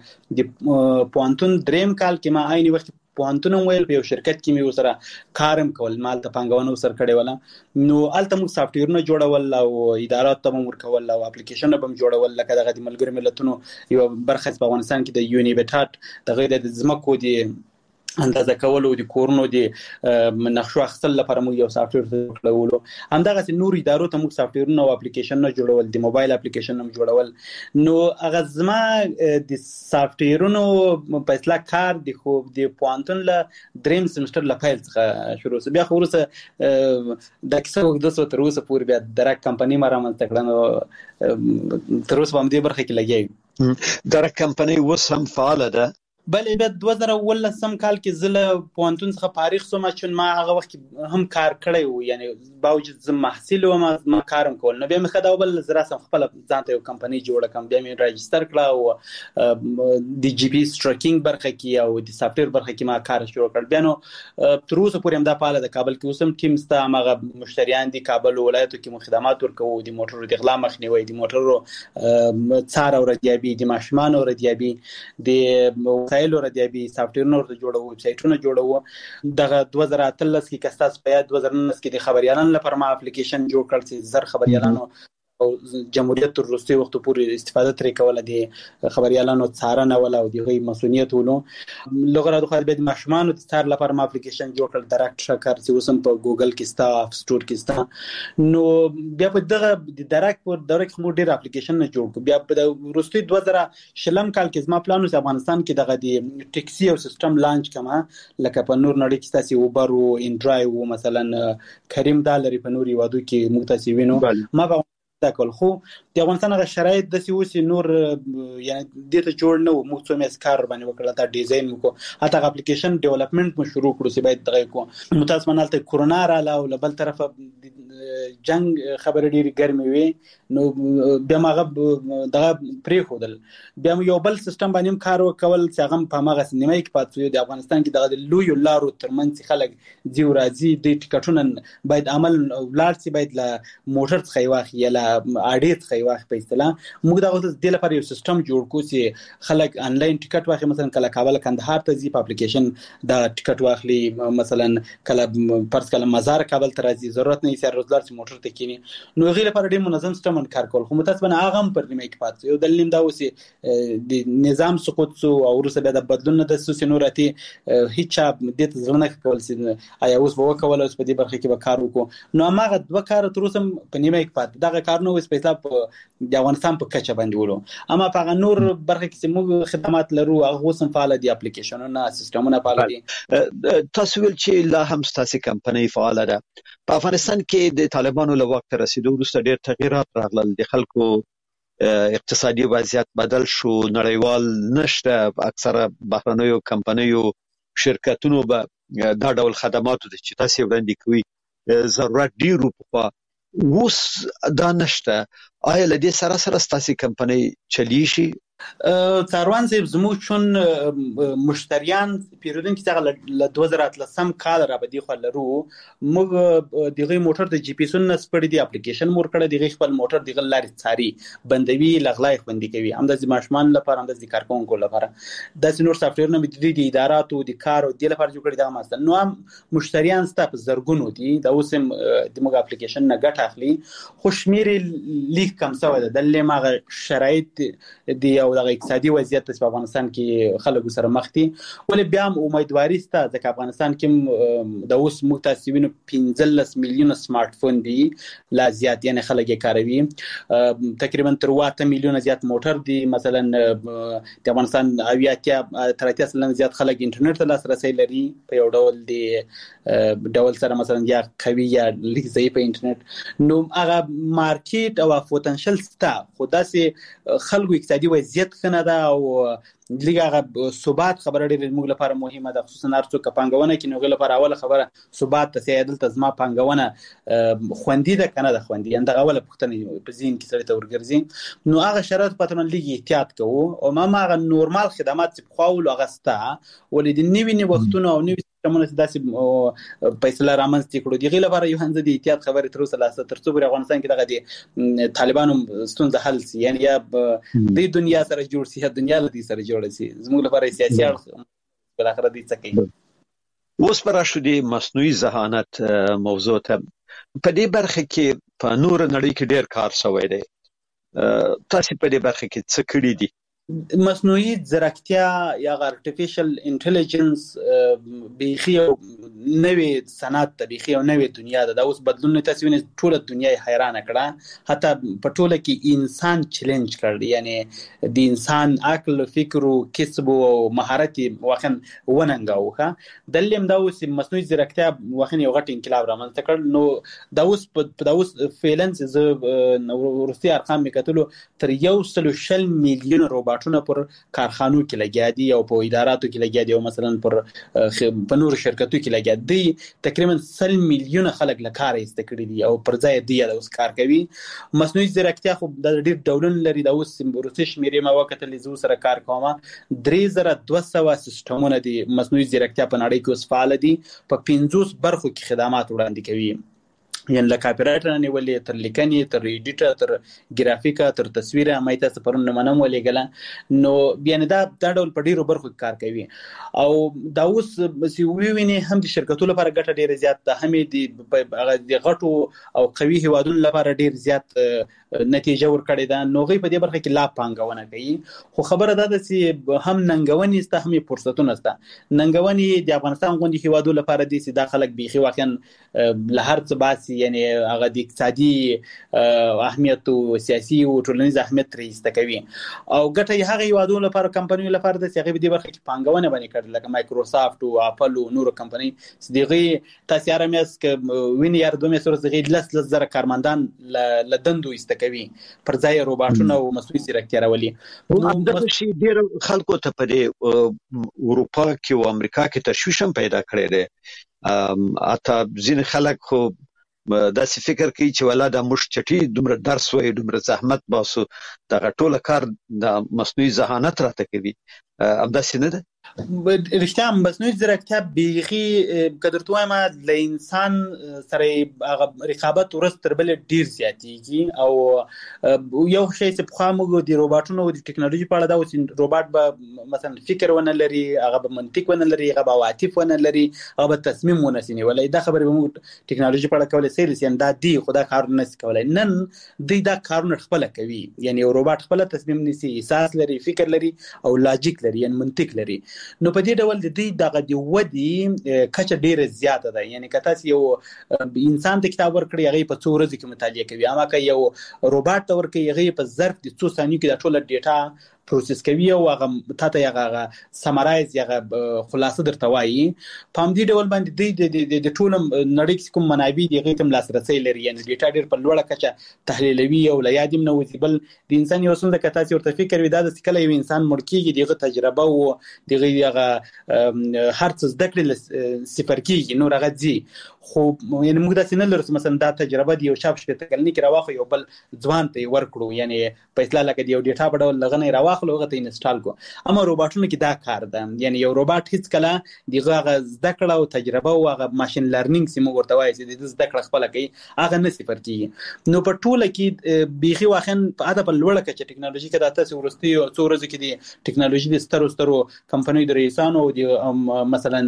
د پوانتون دریم کال کې ما عین وخت پوانتون ویل په یو شرکت کې مې وسره کارم کول مال ته پنګونو سر کړي ولا. نو الته موږ سافټویر نه جوړول او ادارات ته موږ ورکول او اپلیکیشن به موږ جوړول لکه دغه د ملګری ملتونو یو برخه په افغانستان کې د یونیبټات دغه د زمکو دی اندازه کول او د کورونو د نقشو اخیستل لپاره موږ یو سافټویر جوړولو. همدغه نور ادارو ته موږ سافټویرونه او اپلیکیشن نه جوړول، د موبایل اپلیکیشن هم جوړول. نو هغه زما د سافټویرونو په اصلاح کار د خو د پوانتون له دریم سیمستر له پیل څخه شروع شو. بیا خو ورسره د کیسه وګدسو تر اوسه پورې بیا درک کمپنی ما رامنځته کړه نو تر اوسه هم دې برخه کې لګیږي. درک کمپنی اوس هم فعال ده؟ بله بیا 2019 کال کې زله پوانتون څخه فارغ شوم چې ما هغه وخت هم کار کړی و، یعنی باوجود زم محصل و ما کارم کول. نو بیا مې خدای بل زرا سم خپل ځانته یو کمپنی جوړ کړم، بیا مې راجستر کړه او د جی پی ستراکینګ برخه کې او د سافټویر برخه کې ما کار شروع کړ. بیا نو تر اوسه پورې هم دا پاله د کابل کې اوسم ټیم ستا هغه مشتریان دي کابل ولایتو کې خدمات ورکوو، د موټرو د غلا مخنیوي، د موټرو څار او ردیابي، د ماشومان او ردیابي، د وسایلو ردیابي، سافټویر نور جوړو، ویب سایټونه جوړو. دغه 2013 کې کستاس په 2019 کې د خبريالانو لپاره ما اپلیکیشن جوړ کړ چې زر خبريالانو جمهوریت تر وروستي وخت پورې استفاده ترې کوله د خبريالانو څارنه ولا او د مسؤلیت ولو لغره د خو د ماشومان د څار لپاره ما اپلیکیشن جوړ کړ ډایرکټ شکر چې وسم په ګوګل کې ستا اپ سٹور کې ستا نو بیا په دغه د ډایرکټ پر دغه کوم ډیر اپلیکیشن نه جوړ بیا په وروستي 2000 کال کې زما پلان و افغانستان کې دغه د ټیکسي او سیستم لانچ کما لکه په نور نړۍ کې تاسو اوبر او انډرایو مثلا کریم دالری په نوري وادو کې موږ تاسو وینو ما دا کول خو د افغانستان غو شرایط د سیوسی نور یعنی د ته جوړ نه موږ څو مې کار باندې وکړل دا ډیزاین وکړو اته اپلیکیشن ډیولپمنٹ مو شروع کړو چې باید دغه کو متاسفانه ته کورونا را لاو له بل طرفه جنگ خبر ډیری ګرمي وي نو بیا ماغه دغه پرې خودل بیا یو بل سیستم باندې کار وکول چې هغه په ماغه سینمای کې پاتې د افغانستان کې دغه لوی لارو ترمنځ خلک دیو راځي د ټیکټونه باید عمل ولار چې باید له موټر څخه واخی یا اډیت خي واخ په اصطلاح موږ دا د لپاره یو سیستم جوړ کو چې خلک انلاین ټیکټ واخلي مثلا کله کابل کندهار ته ځي په اپلیکیشن دا ټیکټ واخلي مثلا کله پرس کله مزار کابل ته راځي ضرورت نه یې روزلار چې موټر ته کینی نو غیر لپاره ډیر منظم سیستم کار کول خو متاسفانه هغه پر نیمه کې پات یو دلیل دا وسی د نظام سقوط سو او ورسره بیا د بدلون د سوسینوراتي هیڅ د ځلنه کول سي آیا اوس به وکول اوس په دې برخه کې به کار وکړو نو هغه دوه کار تر اوسه په نیمه کې پات دغه کار نو سپیشل په د افغانستان په کچه باندې ولو اما په نور برخه کې موږ خدمات لرو هغه سم فعال دي اپلیکیشنونه سیستمونه فعال دي تاسو ول چې لا هم ستاسو کمپنۍ فعال ده په افغانستان کې د طالبانو له وخت رسیدو وروسته ډېر تغیرات راغلل د خلکو اقتصادي وضعیت بدل شو نړیوال نشته اکثره بهرنیو کمپنیو شرکتونو به دا ډول خدماتو چې تاسو وړاندې کوي ضرورت ډیرو په وس دا نشته آیا لدې سره سره ستاسو کمپنۍ چلی شي څاروان صاحب زموږ چون مشتریان پیرودونکو څنګه ل 2013 کال را بدی خو لرو موږ دغه موټر د جی پی اس نس پړې دی اپلیکیشن مور کړه دغه خپل موټر دغه لاري څاري بندوي لغلای خوندې کوي هم د ماشومان لپاره هم د کارکونکو لپاره د نور سافټویر نه د اداراتو د کار او د لپاره جوړ کړی دا ماست نو هم مشتریان ستاسو زرګونو دي دا اوسم د موږ اپلیکیشن نه ګټ اخلي خوشميري لیک کم سوی ده د لمغه شرایط دی او د اقتصادي وضعیت په افغانستان کې خلکو سره مخ دي ولې بیا هم امیدواري ست د افغانستان کې د اوس متاسفینو 15 میلیون سمارټ فون دي لا زیات یعنی خلک یې کاروي تقریبا تر 8 میلیون زیات موټر دي مثلا د افغانستان اویاتیا تر 30 زیات خلک انټرنیټ ته لاسرسي لري په یو ډول دی ډول سره مثلا یا قوي یا لیک ضعیف انټرنیټ نو هغه مارکیټ او پوتنشل ستا خدا سي خلکو اقتصادي وضعیت خنه ده او لږه ثبات خبره ډېر موږ لپاره مهمه ده خصوصا هرڅوک پانګونه کې نو غل لپاره اوله خبره ثبات ته سیادل تزما پانګونه خوندې ده کنه ده خوندې انده اوله پختنه په زین کې سره تورګرځي نو هغه شرایط پاتون لږه احتیاط کوو او ما هغه نورمال خدمات چې خواول غستا ولې د نیوی وختونو او نیوی سیستمونه داسې پیسې رامنځته کړو دی غل لپاره یو هنځ د احتیاط خبره تر اوسه لاسه تر څو پر افغانستان کې دغه دی طالبانو ستونزه حل سي یعنی یا د دنیا سره جوړ سي دنیا له دې سره جوړ سي زموږ لپاره سیاسي اړخ بل اخر دي څه کوي اوس پر شو د مصنوعي ذهانت موضوع ته په دې برخه کې په نور نړۍ کې ډېر کار شوی دی تاسو په دې برخه کې څه کړی دي مصنوعي ځیرکتیا یا ارتفیشل انټيليجنس بيخي نوې صنعت ته بيخي او نوې دنیا ده دا اوس بدلون تاسو نه ټوله دنیا حیران کړه حتی په ټوله کې انسان چیلنج کړ یعنی د انسان عقل فکر او کسب او مهارت واخن وننګاوخه دلیم دا اوس مصنوعي ځیرکتیا واخن یو غټ انقلاب رامنځته کړ نو دا اوس فیلنس ز ورسي ارقام میکتلو تر 100 میلیون روباټونه پر کارخانو کې لګیا دي او په اداراتو کې لګیا دي او مثلا په نور شرکتو کې لګیا دي تقریبا 100 میلیون خلک لکار استکړي دي او پر ځای دی د اوس کار کوي مصنوعي ځیرکتیا خو د ډېر ډولن لري د اوس روسي شمیرې ما وخت له زو سره کار کوم 3200 سیستمونه دي مصنوعي ځیرکتیا په نړۍ کې اوس فعال دي په 50 برخو کې خدمات وړاندې کوي یعنی له کاپی رایټر نه نیولې تر لیکنې تر ایډیټر تر ګرافیکا تر تصویره مې تاسو پرون نمونه ولېګله نو یعنی دا ډول په ډیرو برخو کار کوي او دا اوس چې ویني هم د شرکتونو لپاره ګټه ډیره زیات ده هم د غټو او قوي هیوادونو لپاره ډیر زیات نتیجه ورکړې ده نو غي په دې برخه کې لا پانګونه کوي خو خبره ده چې هم ننګونی است هم فرصتونه است ننګونی د افغانستان غونډې هیوادونو لپاره دي چې داخلك بيخي واقعا له هر څه باسي یعنی هغه د اقتصادي اهمیت او سیاسي او ټولنیز اهمیت رئیسته کوي او ګټه یې هغه هیوادونو لپاره کمپنیو لپاره د هغه د برخه کې پانګونه باندې کړل لکه مایکروسافت او اپل او نورو کمپنی دغه تاسو ارمیاس ک ویني یار دومره سره زغې لس کارمندان لدندو استکوي پر ځای روباټونه او مصنوعي ځیرکتیا راولي همدغه شی ډیر خلکو ته په اروپا کې او امریکا کې تشویش هم پیدا کړی دی اته ځین خلک خو داسې فکر کوي چې ولا د مش چټي دومره درس وای دومره زحمت باسو د ټوله کار د مصنوعي ذهانت راته کوي همداسې نه ده رښتیا مصنوعي ځیرکتیا بیخي قدرت وایم د انسان سره هغه رقابت ورست تر بل ډیر زیاتېږي او یو شی چې په خامو د روباټونو او د ټکنالوژي په اړه دا چې روباټ به مثلا فکر ونه لري هغه به منطق ونه لري هغه به عواطف ونه لري هغه به تصمیم ونه سینی ولې دا خبره به موږ ټکنالوژي په اړه کولای سي چې دا دی خدا کار نه کولای نن دوی دا کارونه خپل کوي یعنی روباټ خپل تصمیم نیسي احساس لري فکر لري او لاجیک لري یعنی منطق لري نو په دې ډول د دې دغه د ودی کچه ډیره زیاته ده یعنی که تاسو یو انسان ته کتاب ورکړی هغه په څو ورځې کې مطالعه کوي اما که یو روباټ ته ورکړي هغه په ظرف د څو ثانیو کې د ټوله ډیټا پروسس کوي او هغه ته هغه سمرایز هغه خلاصه درته وایي په همدې ډول باندې د ټول نړۍ کوم منابع دي هغه تم لاسرسي لري یعنی ډیټا ډیر په لوړه کچه تحلیلوي او لا یادم نه وځي بل د انسان یو څه د کتاسي ورته فکر وي دا د کله یو انسان مړ کیږي دغه تجربه او دغه هر څه زده کړل صفر کیږي نو راغځي خو یعنی موږ د سینل رس مثلا دا تجربه دی یو شاب شپته کلنی کې راوخه یو بل ځوان ته ورکړو یعنی په اصطلاح لکه دی یو ډیټا په ډول لغنه راوخلو هغه ته انسټال کو اما روباټونو کې دا کار ده یعنی یو روباټ هیڅ کله دغه زده کړه او تجربه او هغه ماشين لرنینګ سیمه ورته وایي چې د زده کړه خپل کوي هغه نه صفر کیږي نو په ټوله کې بيخي واخن په اته په لوړه کې ټکنالوژي کې د تاسو ورستي او څو ورځې کې د ټکنالوژي د سترو کمپنیو د رئیسانو او مثلا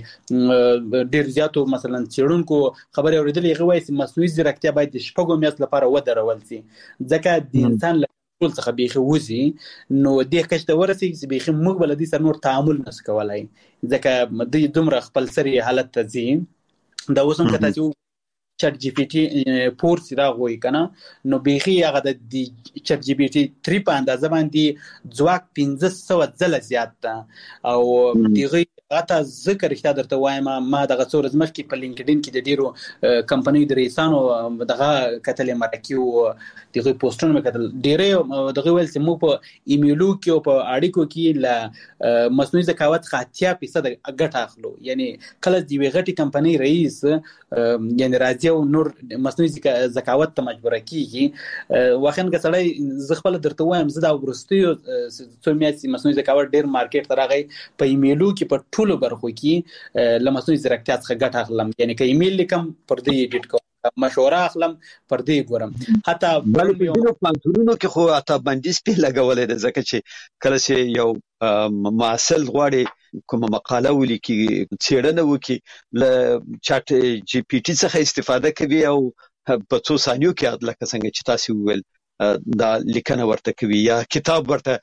د ډیر زیاتو مثلا چېرونکو خبري اوریدلې هغه وایي چې مصنوعي ځیرکتیا باید د شپږو میاشتو لپاره ودرول شي ځکه د انسان ټول څخه بيخي وځي نو د کښته ورسېږي چې بيخي موږ بل دي سره نور تعامل نس کولای ځکه د دومره خپل سری حالت ته ځي دا اوسم کته چې چټ جی پی ټی 4 سره غوي کنه نو بيخي هغه د چټ جی پی ټی 3 په اندازه باندې ځواک 1500 ځله زیات ده او دغه اته ذکر اختیار درته وایم ما دغه څو ورځې مخکې په لینکډین کې د ډیرو کمپنیو د رئیسانو دغه کتلې مرکیو دغه پوسټونه کتل ډیره دغه ویل چې موږ په ایمیلو کې او په اړیکو کې ل مصنوعي ذکاوت 80% ګټه اخلو یعنی کله د ویغټي کمپنی رئیس یعنی راځي او نور مصنوعي ذکاوت ته مجبور کیږي واخنګ سړی زه خپل درته وایم زه دا ورستیو څو میاشتې مصنوعي ذکاوت ډیر مارکیټ ته راغی په ایمیلو کې په ټولو برخو کې لمصنوعي ځیرکتیا څخه ګټه اخلم یعنی که ایمیل لیکم پر دې ایډیټ کوم مشوره اخلم پر دې ګورم حتی بل په پانتونو کې خو اته بندیز په لګولې ده ځکه چې کله چې یو معسل غواړي کوم مقاله ولیکي څېړنه وکي ل چات جی پی ټی څخه استفاده کوي او په څو ثانیو کې لکه څنګه چې تاسو ویل دا لیکنه ورته کوي یا کتاب ورته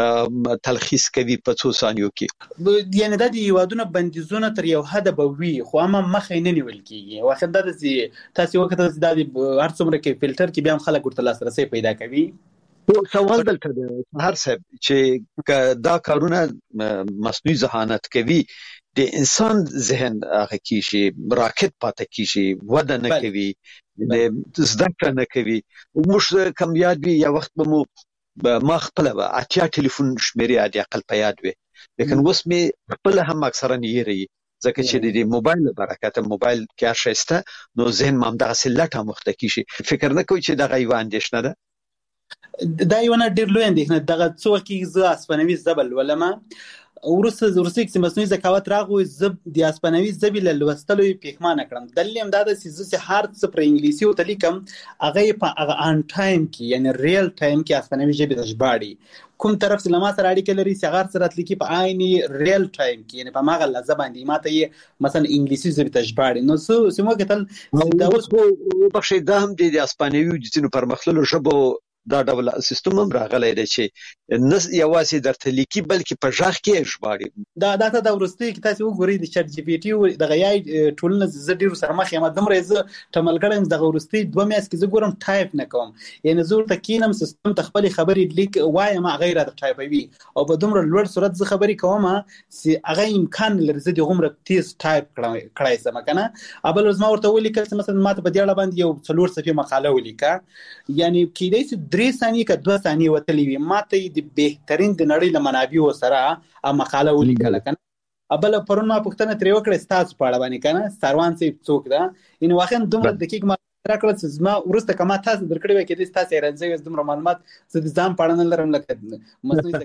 تلخیص کوي په څو ثانیو کې یعنی د یوادونه بندیزونه تر یو حد به وي خو اما مخې نه نیول کیږي واخر د تاسو وخت د هر څومره کې فلټر کې بیا هم خلک ورته لاسرسي پیدا کوي سوال دلته د هر څه چې دا کارونه مصنوعي ذهانت کوي د انسان ذهن هغه کیږي راکټ پاتې کیږي وده نه کوي د زده کړه نه کوي موږ کم یاد وي یا وخت به مو ما خپل اتیا ټلیفون شمیرې عادي عقل په یاد وي لیکن اوس می خپل هم اکثرا یې ری ځکه چې د موبایل برکت موبایل کې شایسته نو ذهن مام دغه سلټه مخته کیږي فکر نه کوي چې دغه یو اندیشنه ده دا یو نه ډیر لوی اندیشنه دغه څو کې ز اسپنوي زبل ولما ورسته چې مصنوعي ذکاوت راغوي زه د اسپانوي ژبې له لوستلو یې پښېمانه کړم. دلیل یې همدا ده چې زه چې هر څه پر انګلیسي ورته لیکم هغه یې په هغه آن ټایم کې یعنې ریل ټایم کې اسپانوي ژبې ته ژباړي. کوم طرف چې له ما سره اړیکه لري چې هغه هر څه راته لیکي په عین ریل ټایم کې یعنې په هماغه لحظه باندې ما ته یې مثلا انګلیسي ژبې ته ژباړي. نو څه مو کتل دا اوس وبخښئ دا هم د اسپانوي د ځینو پرمختللو ژبو دا ډول سیستم هم راغلی دی چې نه یوازې درته لیکي بلکې په غږ کې ژباړي. دا ته د وروستي کې تاسو وګورئ د چټ جی پی ټي دغه یای ټولنه زه ډېرو سره مخ یم دومره زه ټملګړی یم دغه وروستي 2 میاشتې کې زه ګورم ټایپ نه کوم یعنې زه ورته کینم سیستم ته خپلې خبرې لیک وایم هغه یې راته ټایپوي او په دومره لوړ صورت زه خبرې کوم چې هغه امکان لري زه دغومره تیز ټایپ کړی سم که نه. بل ورځ ما ورته ولیکل چې مثلا ما ته په دې اړه باندې یو 4 صفحې مقاله ولیکه یعنې کیدای شي 3 ثانیې که 2 ثانیې وتلې وي ما ته یې د بهترین د نړۍ له منابعو سره مقاله ولیکله که نه. بله پرون ما پوښتنه ترې وکړه ستاسو په اړه باندې که نه سروان صاحب څوک ده یعنې واقعا دومره دقیق معلومات راکړل چې زما وروسته که ما تاسو درکړی وای کېدای شي تاسو حیران شوي یاست دومره معلومات زه د ځان په اړه نه لرم لکه مصنوعي